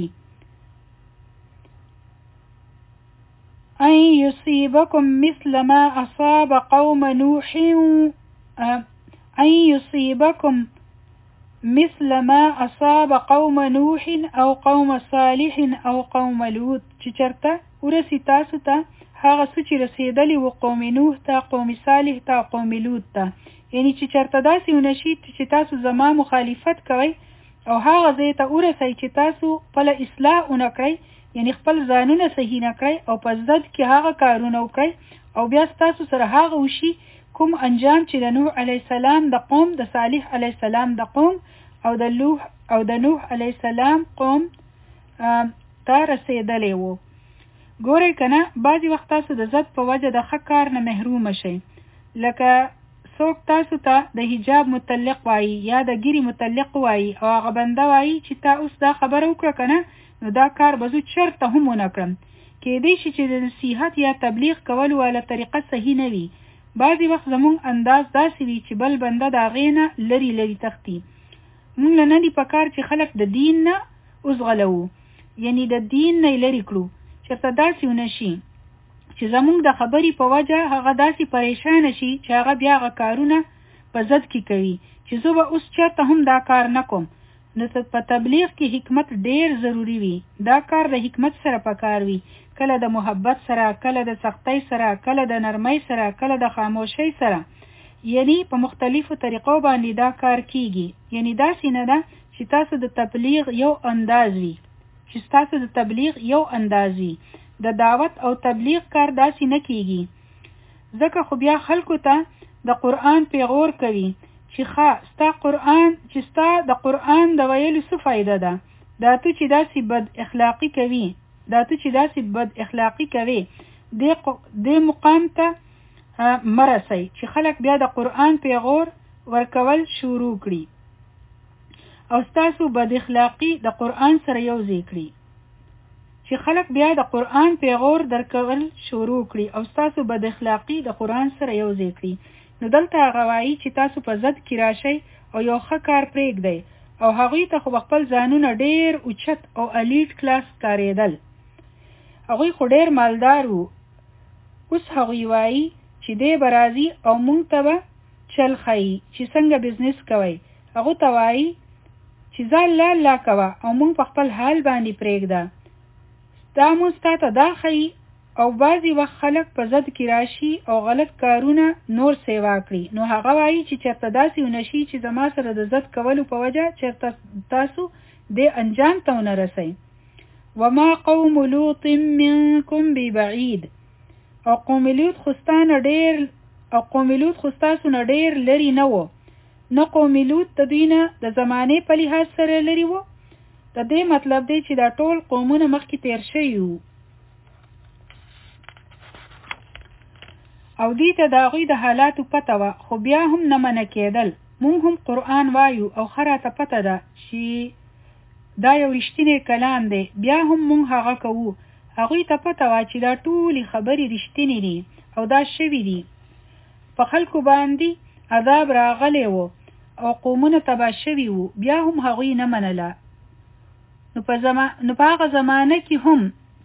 أن يصيبكم مثل ما أصاب قوم نوح أن يصيبكم مثل ما أصاب قوم نوح أو قوم صالح أو قوم لوط، چې چرته ورسی تاسو ته هغه څه چې رسېدلی و قوم نوح ته، قوم صالح ته، قوم لوط ته. یعنی چې چرته داسې ونشي چې تاسو زما مخالفت کوئ او هغه ځای ته ورسئ چې تاسو خپله اصلاح ونه کړئ، یعنی خپل ځانونه صحیح نه کړئ او په ضد کې هغه کارونه وکړئ او بیا ستاسو سره هغه وشي کوم انجام چې د نوح علیه السلام د قوم، د صالح علیه السلام د قوم او د لوح او د نوح علیه السلام قوم ته رسېدلی و. ګورئ که نه، بعضې وخت تاسو د ضد په وجه د ښه کار نه محرومه شئ. لکه څوک تاسو ته د حجاب متعلق وایي یا د ګیرې متعلق وایي او هغه بنده وایي چې تا اوس دا خبره وکړه که نه، نو دا کار به زه چرته هم ونه کړم. کېدی شي چې د نصیحت یا تبلیغ کولو والا طریقه صحیح نه وي. بعضې وخت زمونږ انداز داسې وي چې بل بنده د هغې نه لرې لرې تښتي. مونږ له نه دي په کار چې خلک د دین نه وزغلوو، یعنی د دین نه یې لرې کړو. چېرته داسې ونه شي چې زمونږ د خبرې په وجه هغه داسې پریشانه شي چې هغه بیا هغه کارونه په ضد کې کوي چې زه به اوس چېرته هم دا کار نه کوم. نو په تبلیغ کې حکمت ډیر ضروری وي. دا کار د حکمت سره پکار وي، کله د محبت سره، کله د سختۍ سره، کله د نرمۍ سره، کله د خاموشۍ سره، یعنی په مختلفو طریقو باندې دا کار کیږي. یعنی داسې نه ده چې تاسو د تبلیغ یو انداز وي، چې تاسو د تبلیغ یو انداز وي. د دعوت او تبلیغ کار داسې نه کیږي. ځکه خو بیا خلکو ته د قرآن پیغور کوي چې ښه ستا قرآن چې ستا د قرآن د ویلو څه فایده ده؟ دا ته چې داسې بد اخلاقی کوي، دا ته چې داسې بد اخلاقی کوي، دې مقام ته مرسئ چې خلک بیا د قرآن پیغور ورکول شروع کړي او ستاسو بد اخلاقی د قرآن سره یو ځای کړي، چې خلک بیا د قرآن پیغور درکول شروع کړي او ستاسو بد اخلاقی د قرآن سره یو ځای کړي. نو دلته هغه وایي چې تاسو په ضد کې راشئ او یو ښه کار پرېږدئ. او هغوی ته خو خپل ځانونه ډېر اوچت او الیټ کلاس ښکارېدل. هغوی خو ډېر مالدار وو. اوس هغوی وایي چې دی به راځي او موږ ته به چل ښایي چې څنګه بزنس کوئ. هغو ته وایي چې ځان لا لا کوه او موږ په خپل حال باندې پرېږده. دا موږ تا ته دا ښایي او بعضې وخت خلک په ضد کې راشي او غلط کارونه نور سیوا کړي. نو هغه وایي چې چېرته داسې ونشي چې زما سره د ضد کولو په وجه چېرته تاسو دې انجام ته ونه رسئ. وما قوم لوط منکم ببعید، او قوم لوط خو ستانه ډېر او قوم لوط خو ستاسو نه ډېر لرې نه و. نه قوم لوط د دوی نه د زمانې په لحاظ سره لرې و. د دې مطلب دی چې دا ټول قومونه مخکې تیر شوي وو او دې ته د هغوی د حالاتو پته وه، خو بیا هم نه منع کېدل. مونږ هم قرآن وایو او ښه راته پته ده چې دا یو رښتینی کلام دی، بیا هم مونږ هغه کوو. هغوی ته پته وه چې دا ټولې خبرې رښتینې دي او دا شوي دي. په خلکو باندې عذاب راغلی و او قومونه تباه شوي وو، بیا هم هغوی نه منله. نو په زما... نو په هغه زمانه کې هم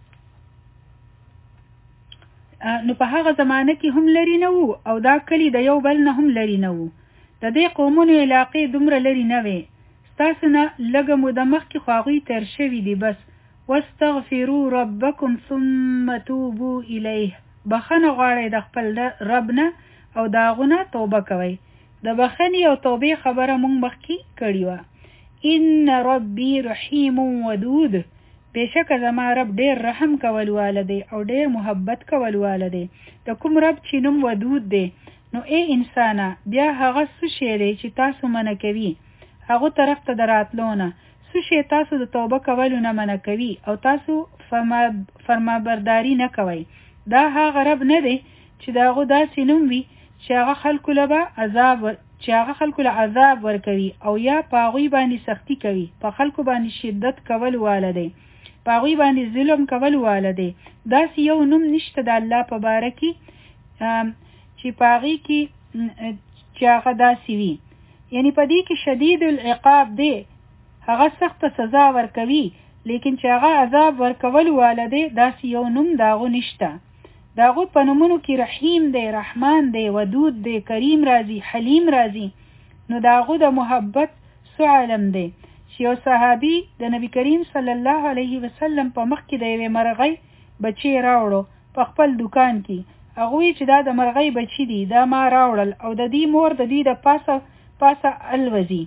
نو په هغه زمانه کې هم لري نه وو او دا کلی د یو بل نه هم لري نه وو. د دې قومونو علاقې دومره لري نه وې. ستاسو نه لږه موده مخکې خو هغوی تیر شوي دي. بس واستغفروا ربکم ثم توبوا الیه، بخښنه غواړئ د خپل رب نه او د هغو نه توبه کوئ. د بخښنې او توبې خبره مونږ مخکې کړې وه. ان ربي رحیم ودود، بېشکه زما رب ډېر رحم کول واله دی او ډېر محبت کول واله دی. د کوم رب چې نوم ودود دی، نو ای انسانه بیا هغه څه شی دی چې تاسو منع کوي هغه طرف ته دراتلو نه، څه شی تاسو د توبه کولو نه منع کوي او تاسو فرمانبرداري نه کوئ. دا هغه رب نه دی چې د هغه داسې نوم وي چې هغه خلکو له به عذاب چې هغه خلکو له عذاب ورکوي او یا په هغوی باندې سختی کوي، په خلکو باندې شدت کول واله دی، په هغوی باندې ظلم کول واله دی. داسې یو نوم نشته د الله په باره کې چې په هغې کې چې هغه داسې وي، یعنی په دې کې شدید العقاب دی، هغه سخته سزا ورکوي، لیکن چې هغه عذاب ورکول واله دی داسې یو نوم د هغو نشته. د هغو په نومونو کې رحیم دی، رحمان دی، ودود دی، کریم راځي، حلیم راځي. نو د هغو د محبت څو علم دی چې یو صحابي د نبی کریم صلی الله علیه وسلم په مخ کې د یوې مرغۍ بچی راوړو په خپل دکان کې. هغوی چې دا د مرغۍ بچی دي دا ما راوړل او د دې مور د دې د پاسه پاسه الوزي،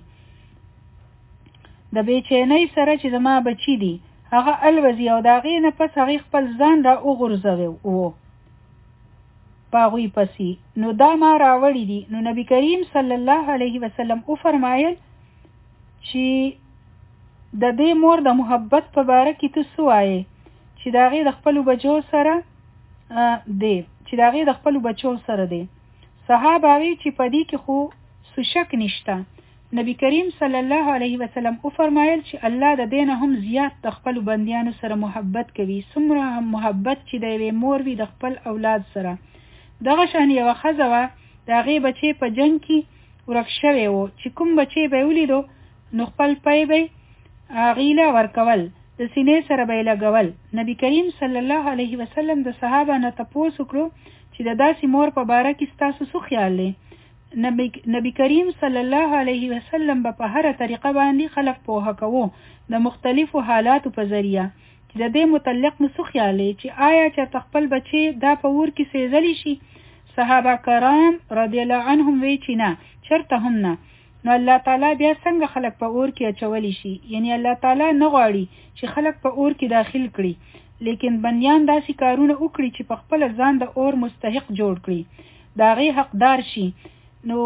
د بېچینۍ سره چې زما بچی دي هغه الوزي او د هغې نه پس هغې خپل ځان را وغورځوی و په هغوی پسې. نو دا ما راوړي دي. نو نبی کریم صلی الله علیه وسلم وفرمایل چې د دې مور د محبت په باره کې ته څه وایې چې د هغې د خپلو بچو سره دی چې د هغې د خپلو بچو سره دی. صحابه وی چې په دې کې خو څه شک نشته. نبی کریم صلی الله علیه وسلم وفرمایل چې الله د دې نه هم زیات د خپلو بندیانو سره محبت کوي، څومره هم محبت چې د یوې مور وي د خپل اولاد سره. دغه شان یوه ښځه وه، د هغې بچی په جنګ کې ورک شوی و، چې کوم بچی به یې ولیدو نو خپل پی به یې هغې له ورکول، د سینې سره به یې لګول. نبی کریم صلی الله علیه وسلم د صحابه نه تپوس وکړو چې د داسې مور په باره کې ستاسو څه خیال دی؟ نبی, نبی کریم صلی الله علیه وسلم به په هره طریقه باندې خلق پوهه کوو د مختلفو حالاتو په ذریعه چې د دې متعلق مو څه خیال دی چې آیا چې خپل بچی دا په اور کې سېزلی شي؟ صحابه کرام رضی الله عنهم وی چې نه، چرته هم نه. نو الله تعالی بیا څنګه خلق په اور کې اچولی شي؟ یعنی الله تعالی نه غواړي چې خلق په اور کې داخل کړي، لیکن بندیان داسې کارونه وکړي چې په خپل ځان د اور مستحق جوړ کړي، د هغې حقدار شي. نو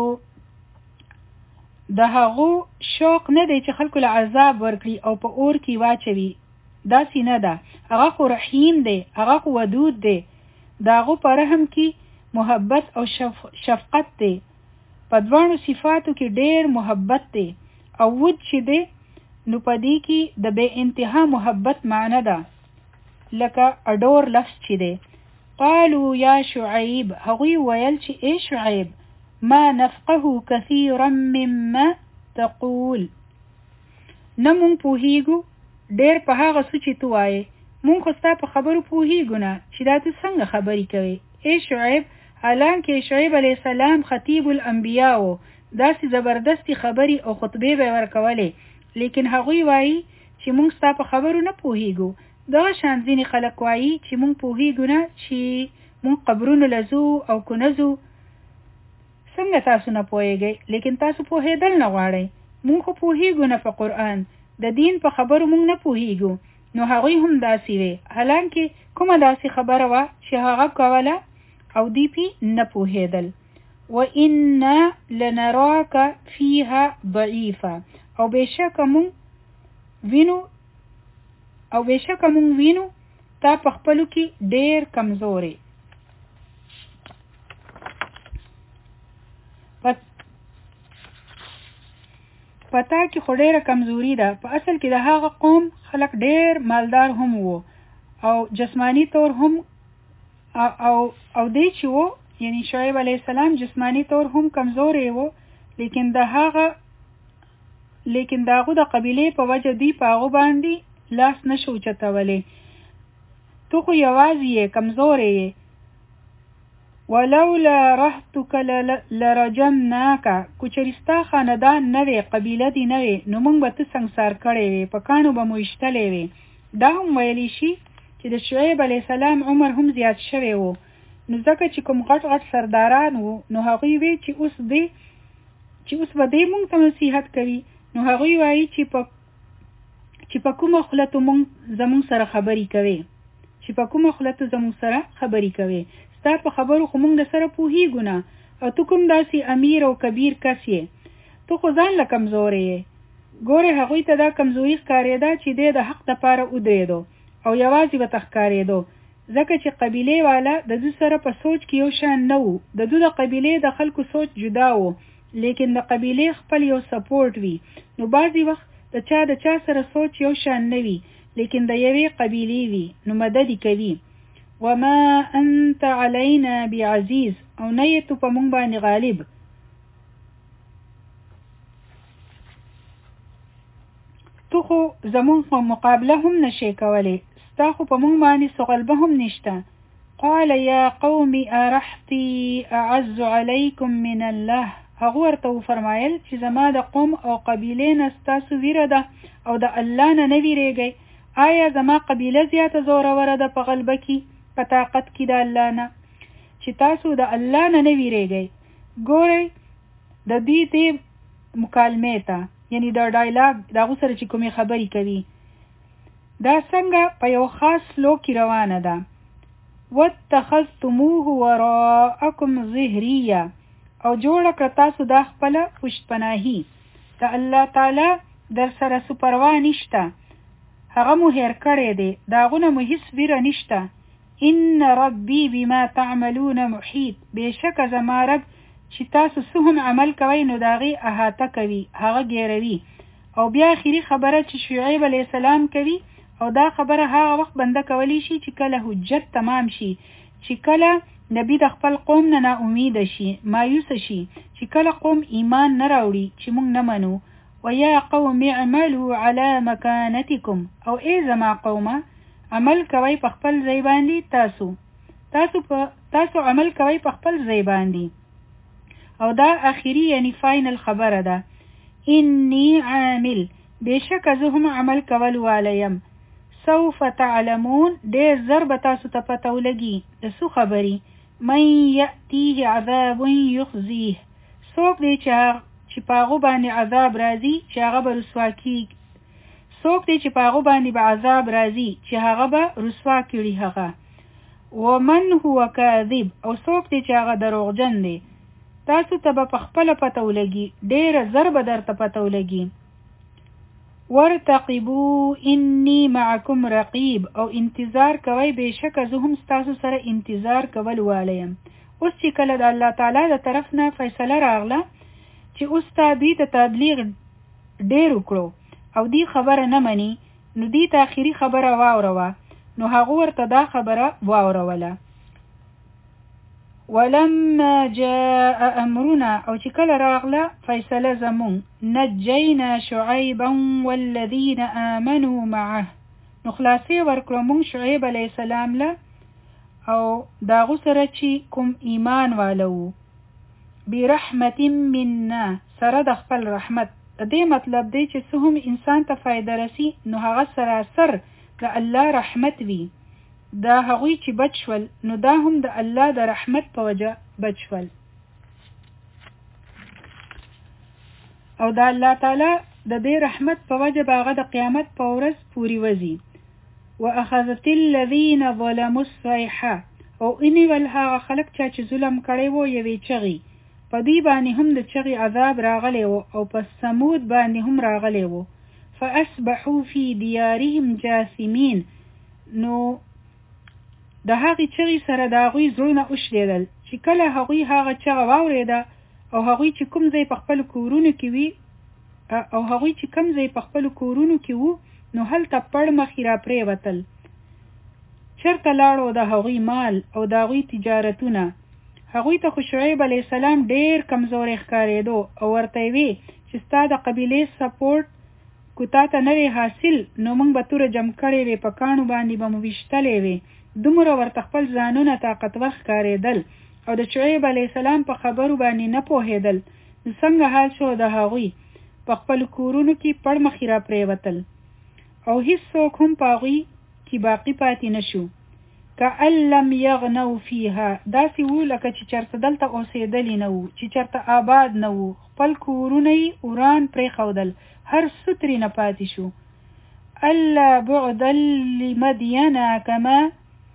د هغو شوق نه دی چې خلکو له عذاب ورکړي او په اور کې واچوي، داسې نه ده. هغه خو رحیم دی، هغه خو ودود دی، د هغو په رحم کې محبت او شف شفقت دی، په دواړو صفاتو کې ډېر محبت دی. او ود چې دی نو په دې کې د بې انتها محبت معنی ده، لکه اډور لفظ چې دی. قالو یا شعیب، هغوی ویل چې ای شعیب ما نفقه كثيرا مما تقول، نه مونږ پوهیږو ډېر په هغه څه چې ته وایې، مونږ خو ستا په خبرو پوهیږو نه چې دا ته څنګه خبرې کوې. ای شعیب، حالانکه شعیب علیه السلام خطیب الانبیاء و، داسې زبردستی خبرې او خطبې به ورکولې، لیکن هغوی وایي چې مونږ ستا په خبرو نه پوهیږو. دغه شان ځینې خلک وایي چې مونږ پوهیږو نه چې مونږ قبرونو لزو او کنزو. څنګه تاسو نه پوهیږئ لیکن تاسو پوهېدل نه غواړئ؟ مونږ خو پوهیږو نه په قرآن، د دین په خبرو مونږ نه پوهیږو. نو هغوی هم داسې وي، حالانکه کومه داسې خبره وه چې هغه کوله او دی پی نه پوهېدل. وَإِنَّا لَنَرَاكَ فِيهَا ضَعِيفًا، او بېشکه مونږ وینو او بېشکه مونږ وینو تا په خپلو کې ډېر کمزورې. پتا کې خو ډېره کمزوري ده. په اصل کې د هغه قوم خلک ډېر مالدار هم وو او جسمانی طور هم او او دی چې وو، یعنی شعیب علیه السلام جسمانی طور هم کمزورې وو، لیکن د هغه لیکن د هغو د قبیلې په وجه دی په هغو باندې لاس نشو چتولی. تو خو یوازې یې، کمزورې یې. ولولا رهتک لرجمناک، کچرستا خاندان نه وی، قبیله دی نه وی، نو موږ به ته سنګسار کړی وی، په کاڼو به مو ایشتلی وی. دا هم ویلی شي چې د شعیب علیه السلام عمر هم زیات شوی و، نو ځکه چې کوم غټ غټ سرداران وو نو هغوی وی چې اوس دی چې اوس به دې مونږ ته نصیحت کوي. نو هغوی وایي چې په چې په کومه خوله ته مونږ زمونږ سره خبرې کوي چې په کومه خوله ته زمونږ سره خبرې کوي ستا په خبرو خو مونږ سره پوهېږو نه، او ته کوم داسې امیر او کبیر کس یې، ته خو ځان له کمزوری یې. ګورې هغوی ته دا کمزوري ښکارېده چې دی د حق دپاره ودرېدو او یوازې به ته ښکارېدو، ځکه چې قبیلې والا د دو سره په سوچ کې یو شان نه وو. د دو د قبیلې د خلکو سوچ جدا وو، لیکن د قبیلې خپل یو سپورټ وي. نو بعضې وخت د چا د چا سره سوچ یو شان نه وي، لیکن د یوې قبیلې وي، نو مدد کوي. وما انت علینا بعزیز، او نه یې تو په مونږ باندې غالب. تو خو زمونږ په مقابله هم نشي کولی، ستا خو په مونږ باندې څه غلبه هم نشته. قال یا قوم ارحتي اعز علیکم من الله، هغه ورته وفرمایل چې زما د قوم او قبیلې نه ستاسو ویره ده او د الله نه نه ویریږئ. آیا زما قبیله زیاته زوروره ده په غلبه کې، په طاقت کې د الله نه، چې تاسو د الله نه نه ویریږئ؟ ګورئ د دې دې مکالمې ته، یعنی د ډایلاګ د هغو سره چې کومې خبرې کوي، دا څنګه په یو خاص سلو کې روانه ده. واتخذتموه وراءکم ظهریه، او جوړه کړه تاسو دا خپله پشت پناهي. د الله تعالی در سره څه پروا نشته، هغه مو هیر کړی دی، د هغو نه مو هېڅ ویره نشته. ان ربي بما تعملون محیط، بېشکه زما رب چې تاسو څه هم عمل کوئ نو د هغې احاطه کوي، هغه ګیروي. او بیا اخري خبره چې شعیب علیه السلام کوي، او دا خبره هغه وخت بنده کولی شي چې کله حجت تمام شي، چې کله نبی د خپل قوم نه نا امید شي، مایوس شي، چې کله قوم ایمان نه راوړي چې موږ نه منو. ویا قوم اعملوا على مکانتکم، او ای زما قومه عمل کوي په خپل ځای باندې، تاسو تاسو په تاسو عمل کوي په خپل ځای باندې. او دا اخیری یعنی فاینل خبره ده. انی عامل، بېشکه زه هم عمل کول والیم. سوف تعلمون، ډېر زر به تاسو ته پته ولګي د څه خبرې. من یأتیه عذاب یخزیه، څوک دی چې چې په هغو باندې عذاب راځي چې هغه به رسوا کېږي، څوک دی چې په هغو باندې به عذاب راځي چې هغه به رسوا کړي هغه. ومن هو کاذب، او څوک دی چې هغه دروغجن دی. تاسو ته به په خپله پته ولګي، ډېره زر به درته پته ولګي. ورتقبوا انی معکم رقیب، او انتظار کوئ، بېشکه زه هم ستاسو سره انتظار کول والیم. اوس چې کله د الله تعالی د طرف نه فیصله راغله چې اوس تا دوی ته تبلیغ ډېر وکړو او دی خبره نه مني، نو دی ته آخري خبره واوروه. نو هغه ورته دا خبره واوروله. ولما جاء امرنا، او چې کله راغله فیصله زمون، نجینا شعیبا والذین آمنوا معه، نو خلاصې ورکړو مونږ شعیب علیه السلام له او داغو سره چې کوم ایمان والو، برحمت منا، سره د خپل رحمت. دې مطلب دی چې څه هم انسان ته فایده رسی نو هغه سراسر د الله رحمت وي. دا هغوی چې بچ شول نو دا هم د الله د رحمت په وجه بچ شول. او دا الله تعالی د دې رحمت په وجه به هغه د قیامت په ورځ پوری وځي. واخذت الذين ظلموا الصيحه، او اني ول هغه خلق چې ظلم کړي وو یوې چغي، په دې باندې هم د چغي عذاب راغلی وو، او په ثمود باندې هم راغلی وو. فاصبحوا في ديارهم جاثمين، نو د هغې چغې سره د هغوی زړونه وشلېدل چې کله هغوی هغه چغه واورېده، او هغوی چې کوم ځای په خپلو کورونو کې وي او هغوی چې کوم ځای په خپلو کورونو کې وو نو هلته پړ مخې را پرېوتل. چېرته لاړو د هغوی مال او د هغوی تجارتونه. هغوی ته خو شعیب علیه السلام ډېر کمزوری ښکارېدو او ورته یې وی چې ستا د قبیلې سپورټ کو تا ته نه وی حاصل نو موږ به توره جمع کړې وې، په کاڼو باندې به مو ویشتلې وې. دومره ورته خپل ځانونه طاقتور ښکارېدل او د شعیب علیه السلام په خبرو باندې نه پوهېدل. نو څنګه حال شو د هغوی په خپلو کورونو کې پړ مخې را پرېوتل او هیڅ څوک هم په هغوی کې باقي پاتې نه شو. کأن لم یغنوا فیها داسې وو لکه چې چرته دلته اوسېدلی نه وو چې چرته آباد نه وو خپل کورونه یې وران پرېښودل هر څه ترې نه پاتې شو ألا بعدا لمدين كما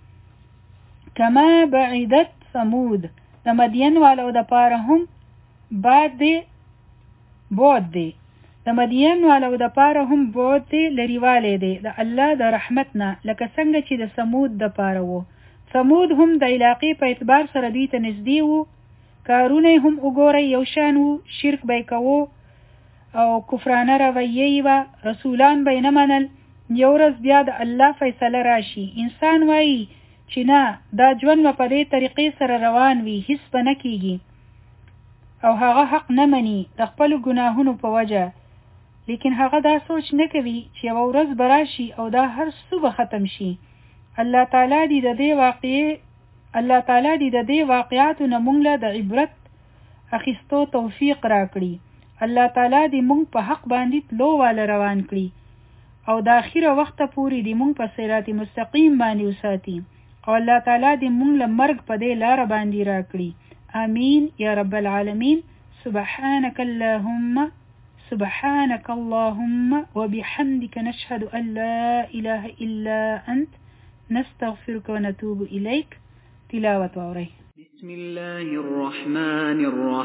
كما بعدت ثمود د مدین والو د پاره هم بعد دی بود دی د مدین والو د پاره هم بود دی لريواله دی د الله د رحمت نه لکه څنګه چې د ثمود د پاره وو ثمود هم د علاقې په اعتبار سره دی ته نږدې وو کارونه هم وګورئ یو شان وو شرک به کوو او کفرانه رویه و رسولان به نه منل یو ورځ بیا د الله فیصله راشي انسان وایي چې نه دا ژوند په دې طریقې سره روان وي هیڅ به نه کیږي او هغه حق نه مني د خپل ګناهونو په وجه لیکن هغه دا سوچ نه کوي چې یو ورځ به راشي او دا هر څه به ختم شي الله تعالی دې د دې واقعې الله تعالی دې د دې واقعاتو نه موږ له د عبرت اخیستو توفیق راکړي الله تعالی دې موږ په حق باندې تلو واله روان کړي او د اخیره وخت پورې دې موږ په صراط مستقیم باندې وساتي او الله تعالی دې موږ له مرګ په دې لار باندې راکړي آمین یا رب العالمین سبحانك اللهم سبحانك اللهم وبحمدك نشهد أن لا إله إلا أنت نستغفرك ونتوب إليك تلاوة وعريه بسم الله الرحمن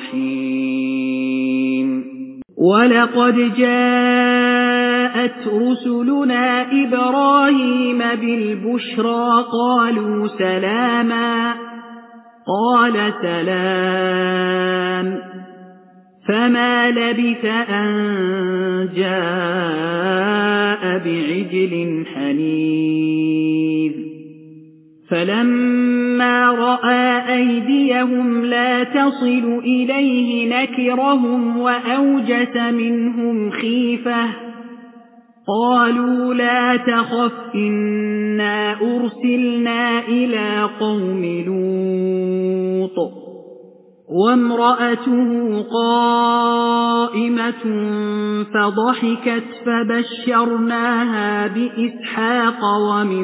الرحيم ولقد جاءت رسلنا إبراهيم بالبشرى قالوا سلاما قال سلام فما لبث أن جاء بعجل حنيذ فلما رأى أيديهم لا تصل إليه نكرهم وأوجس منهم خيفة قالوا لا تخف إنا أرسلنا إلى قوم لوط وامرأته قائمة فضحكت فبشرناها بإسحاق ومن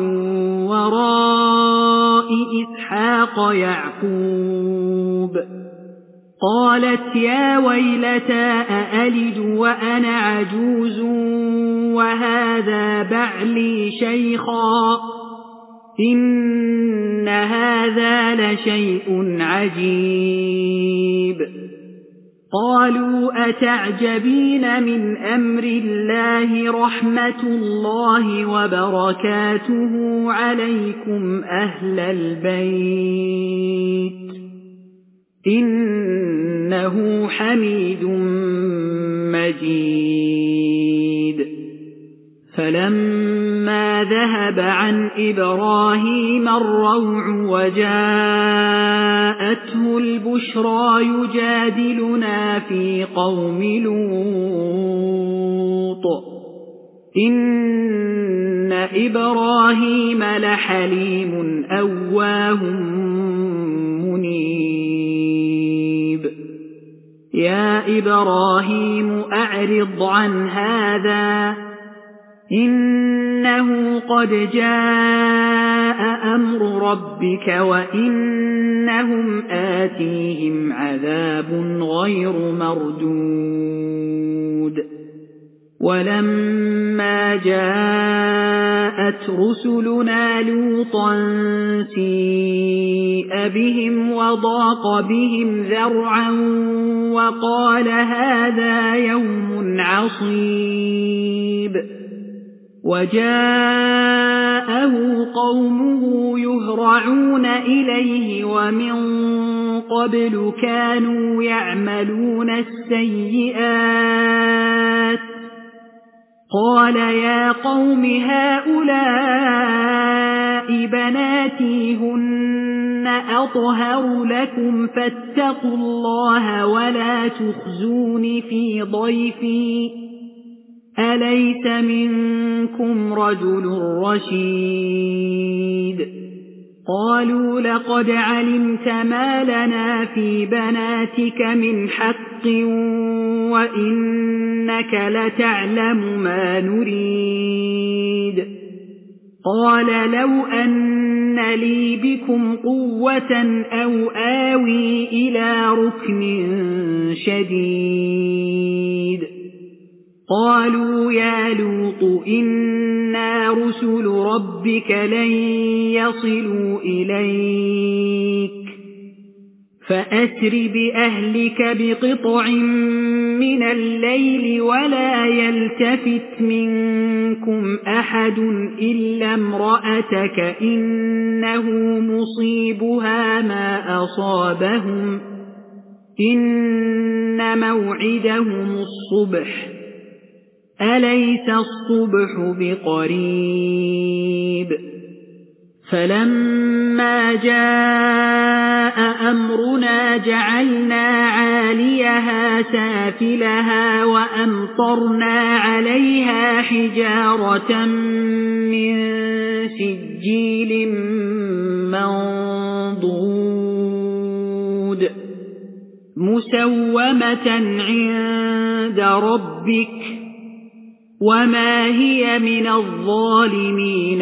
وراء إسحاق يعقوب قالت يا ويلتى أألد وأنا عجوز وهذا بعلي شيخا إن هذا لشيء عجيب قالوا أتعجبين من أمر الله رحمة الله وبركاته عليكم أهل البيت إنه حميد مجيد فلما ذهب عن إبراهيم الروع وجاءته البشرى يجادلنا في قوم لوط إن إبراهيم لحليم أواه منيب يا إبراهيم أعرض عن هذا إنه قد جاء أمر ربك وإنهم آتيهم عذاب غير مردود ولما جاءت رسلنا لوطا سيء بهم وضاق بهم ذرعا وقال هذا يوم عصيب وجاءه قومه يهرعون إليه ومن قبل كانوا يعملون السيئات قال يا قوم هؤلاء بناتي هن أطهر لكم فاتقوا الله ولا تخزون في ضيفي أليس منكم رجل رشيد قالوا لقد علمت ما لنا في بناتك من حق وإنك لتعلم ما نريد قال لو أن لي بكم قوة أو آوي إلى ركن شديد قالوا يا لوط إنا رسل ربك لن يصلوا إليك فأسر بأهلك بقطع من الليل ولا يلتفت منكم أحد إلا امرأتك إنه مصيبها ما أصابهم إن موعدهم الصبح أليس الصبح بقريب فلما جاء أمرنا جعلنا عاليها سافلها وأمطرنا عليها حجارة من سجيل منضود مسومة عند ربك وما هي من الظالمين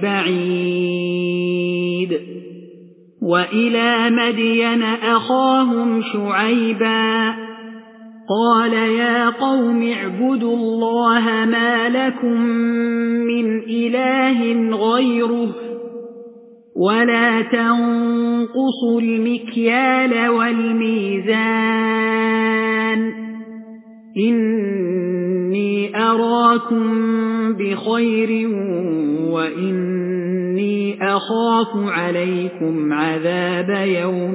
ببعيد وإلى مدين أخاهم شعيبا قال يا قوم اعبدوا الله ما لكم من إله غيره ولا تنقصوا المكيال والميزان إني أراكم بخير وإني أخاف عليكم عذاب يوم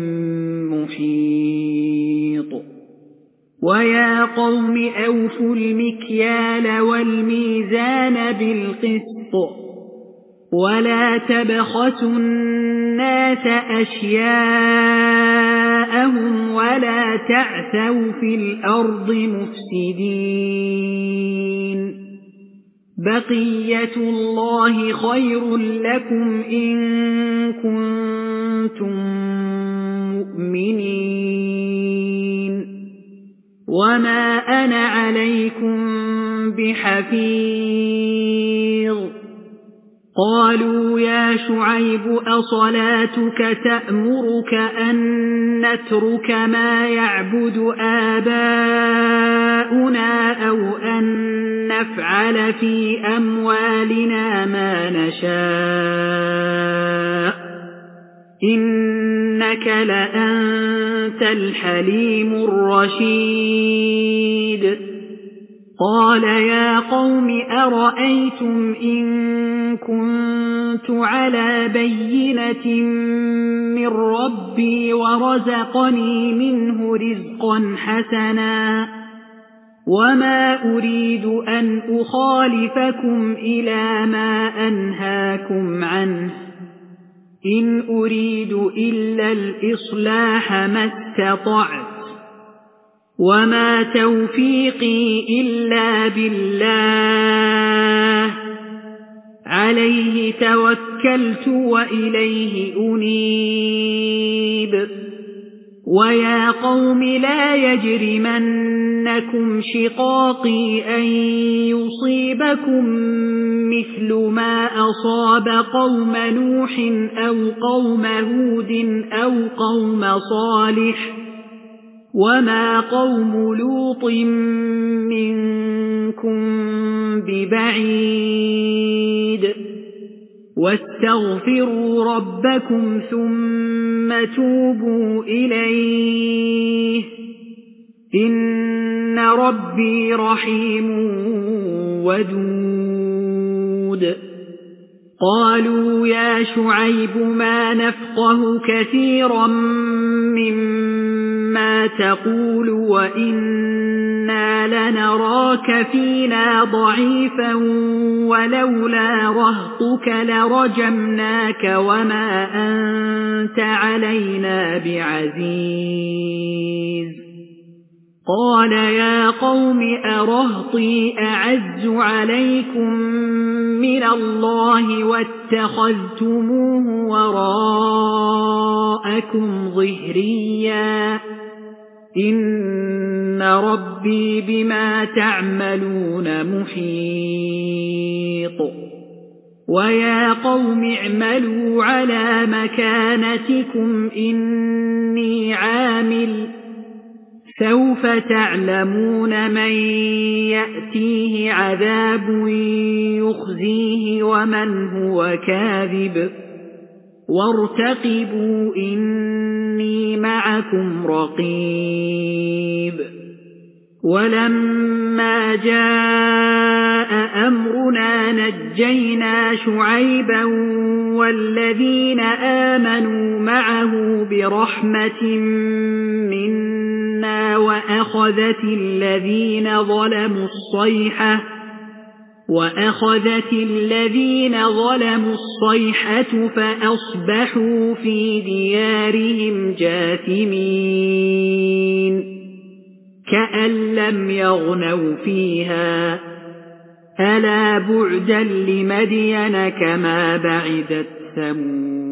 محيط ويا قوم أوفوا المكيال والميزان بالقسط ولا تبخسوا الناس أشياءهم ولا تعثوا في الأرض مفسدين بقية الله خير لكم إن كنتم مؤمنين وما أنا عليكم بحفيظ قالوا يا شعيب أصلاتك تأمرك أن نترك ما يعبد آباؤنا أو أن نفعل في أموالنا ما نشاء إنك لأنت الحليم الرشيد قال يا قوم أرأيتم إن كنت على بينة من ربي ورزقني منه رزقا حسنا وما أريد أن أخالفكم إلى ما أنهاكم عنه إن أريد إلا الإصلاح ما استطعت وما توفيقي إلا بالله عليه توكلت وإليه أنيب ويا قوم لا يجرمنكم شقاقي أن يصيبكم مثل ما أصاب قوم نوح أو قوم هود أو قوم صالح وما قوم لوط منكم ببعيد واستغفروا ربكم ثم توبوا إليه إن ربي رحيم ودود قالوا يا شعيب ما نفقه كثيرا مما تقول وإنا لنراك فينا ضعيفا ولولا رهطك لرجمناك وما أنت علينا بعزيز قال يا قوم أرهطي أعز عليكم من الله واتخذتموه وراءكم ظهريا إن ربي بما تعملون محيط ويا قوم اعملوا على مكانتكم إني عامل سوف تعلمون من يأتيه عذاب يخزيه ومن هو كاذب وارتقبوا إني معكم رقيب ولما جاء أمرنا نجينا شعيبا والذين آمنوا معه برحمة منا وأخذت الذين ظلموا الصيحة وأخذت الذين ظلموا الصيحة فأصبحوا في ديارهم جاثمين كأن لم يغنوا فيها ألا بعدا لمدين كما بعدت ثمود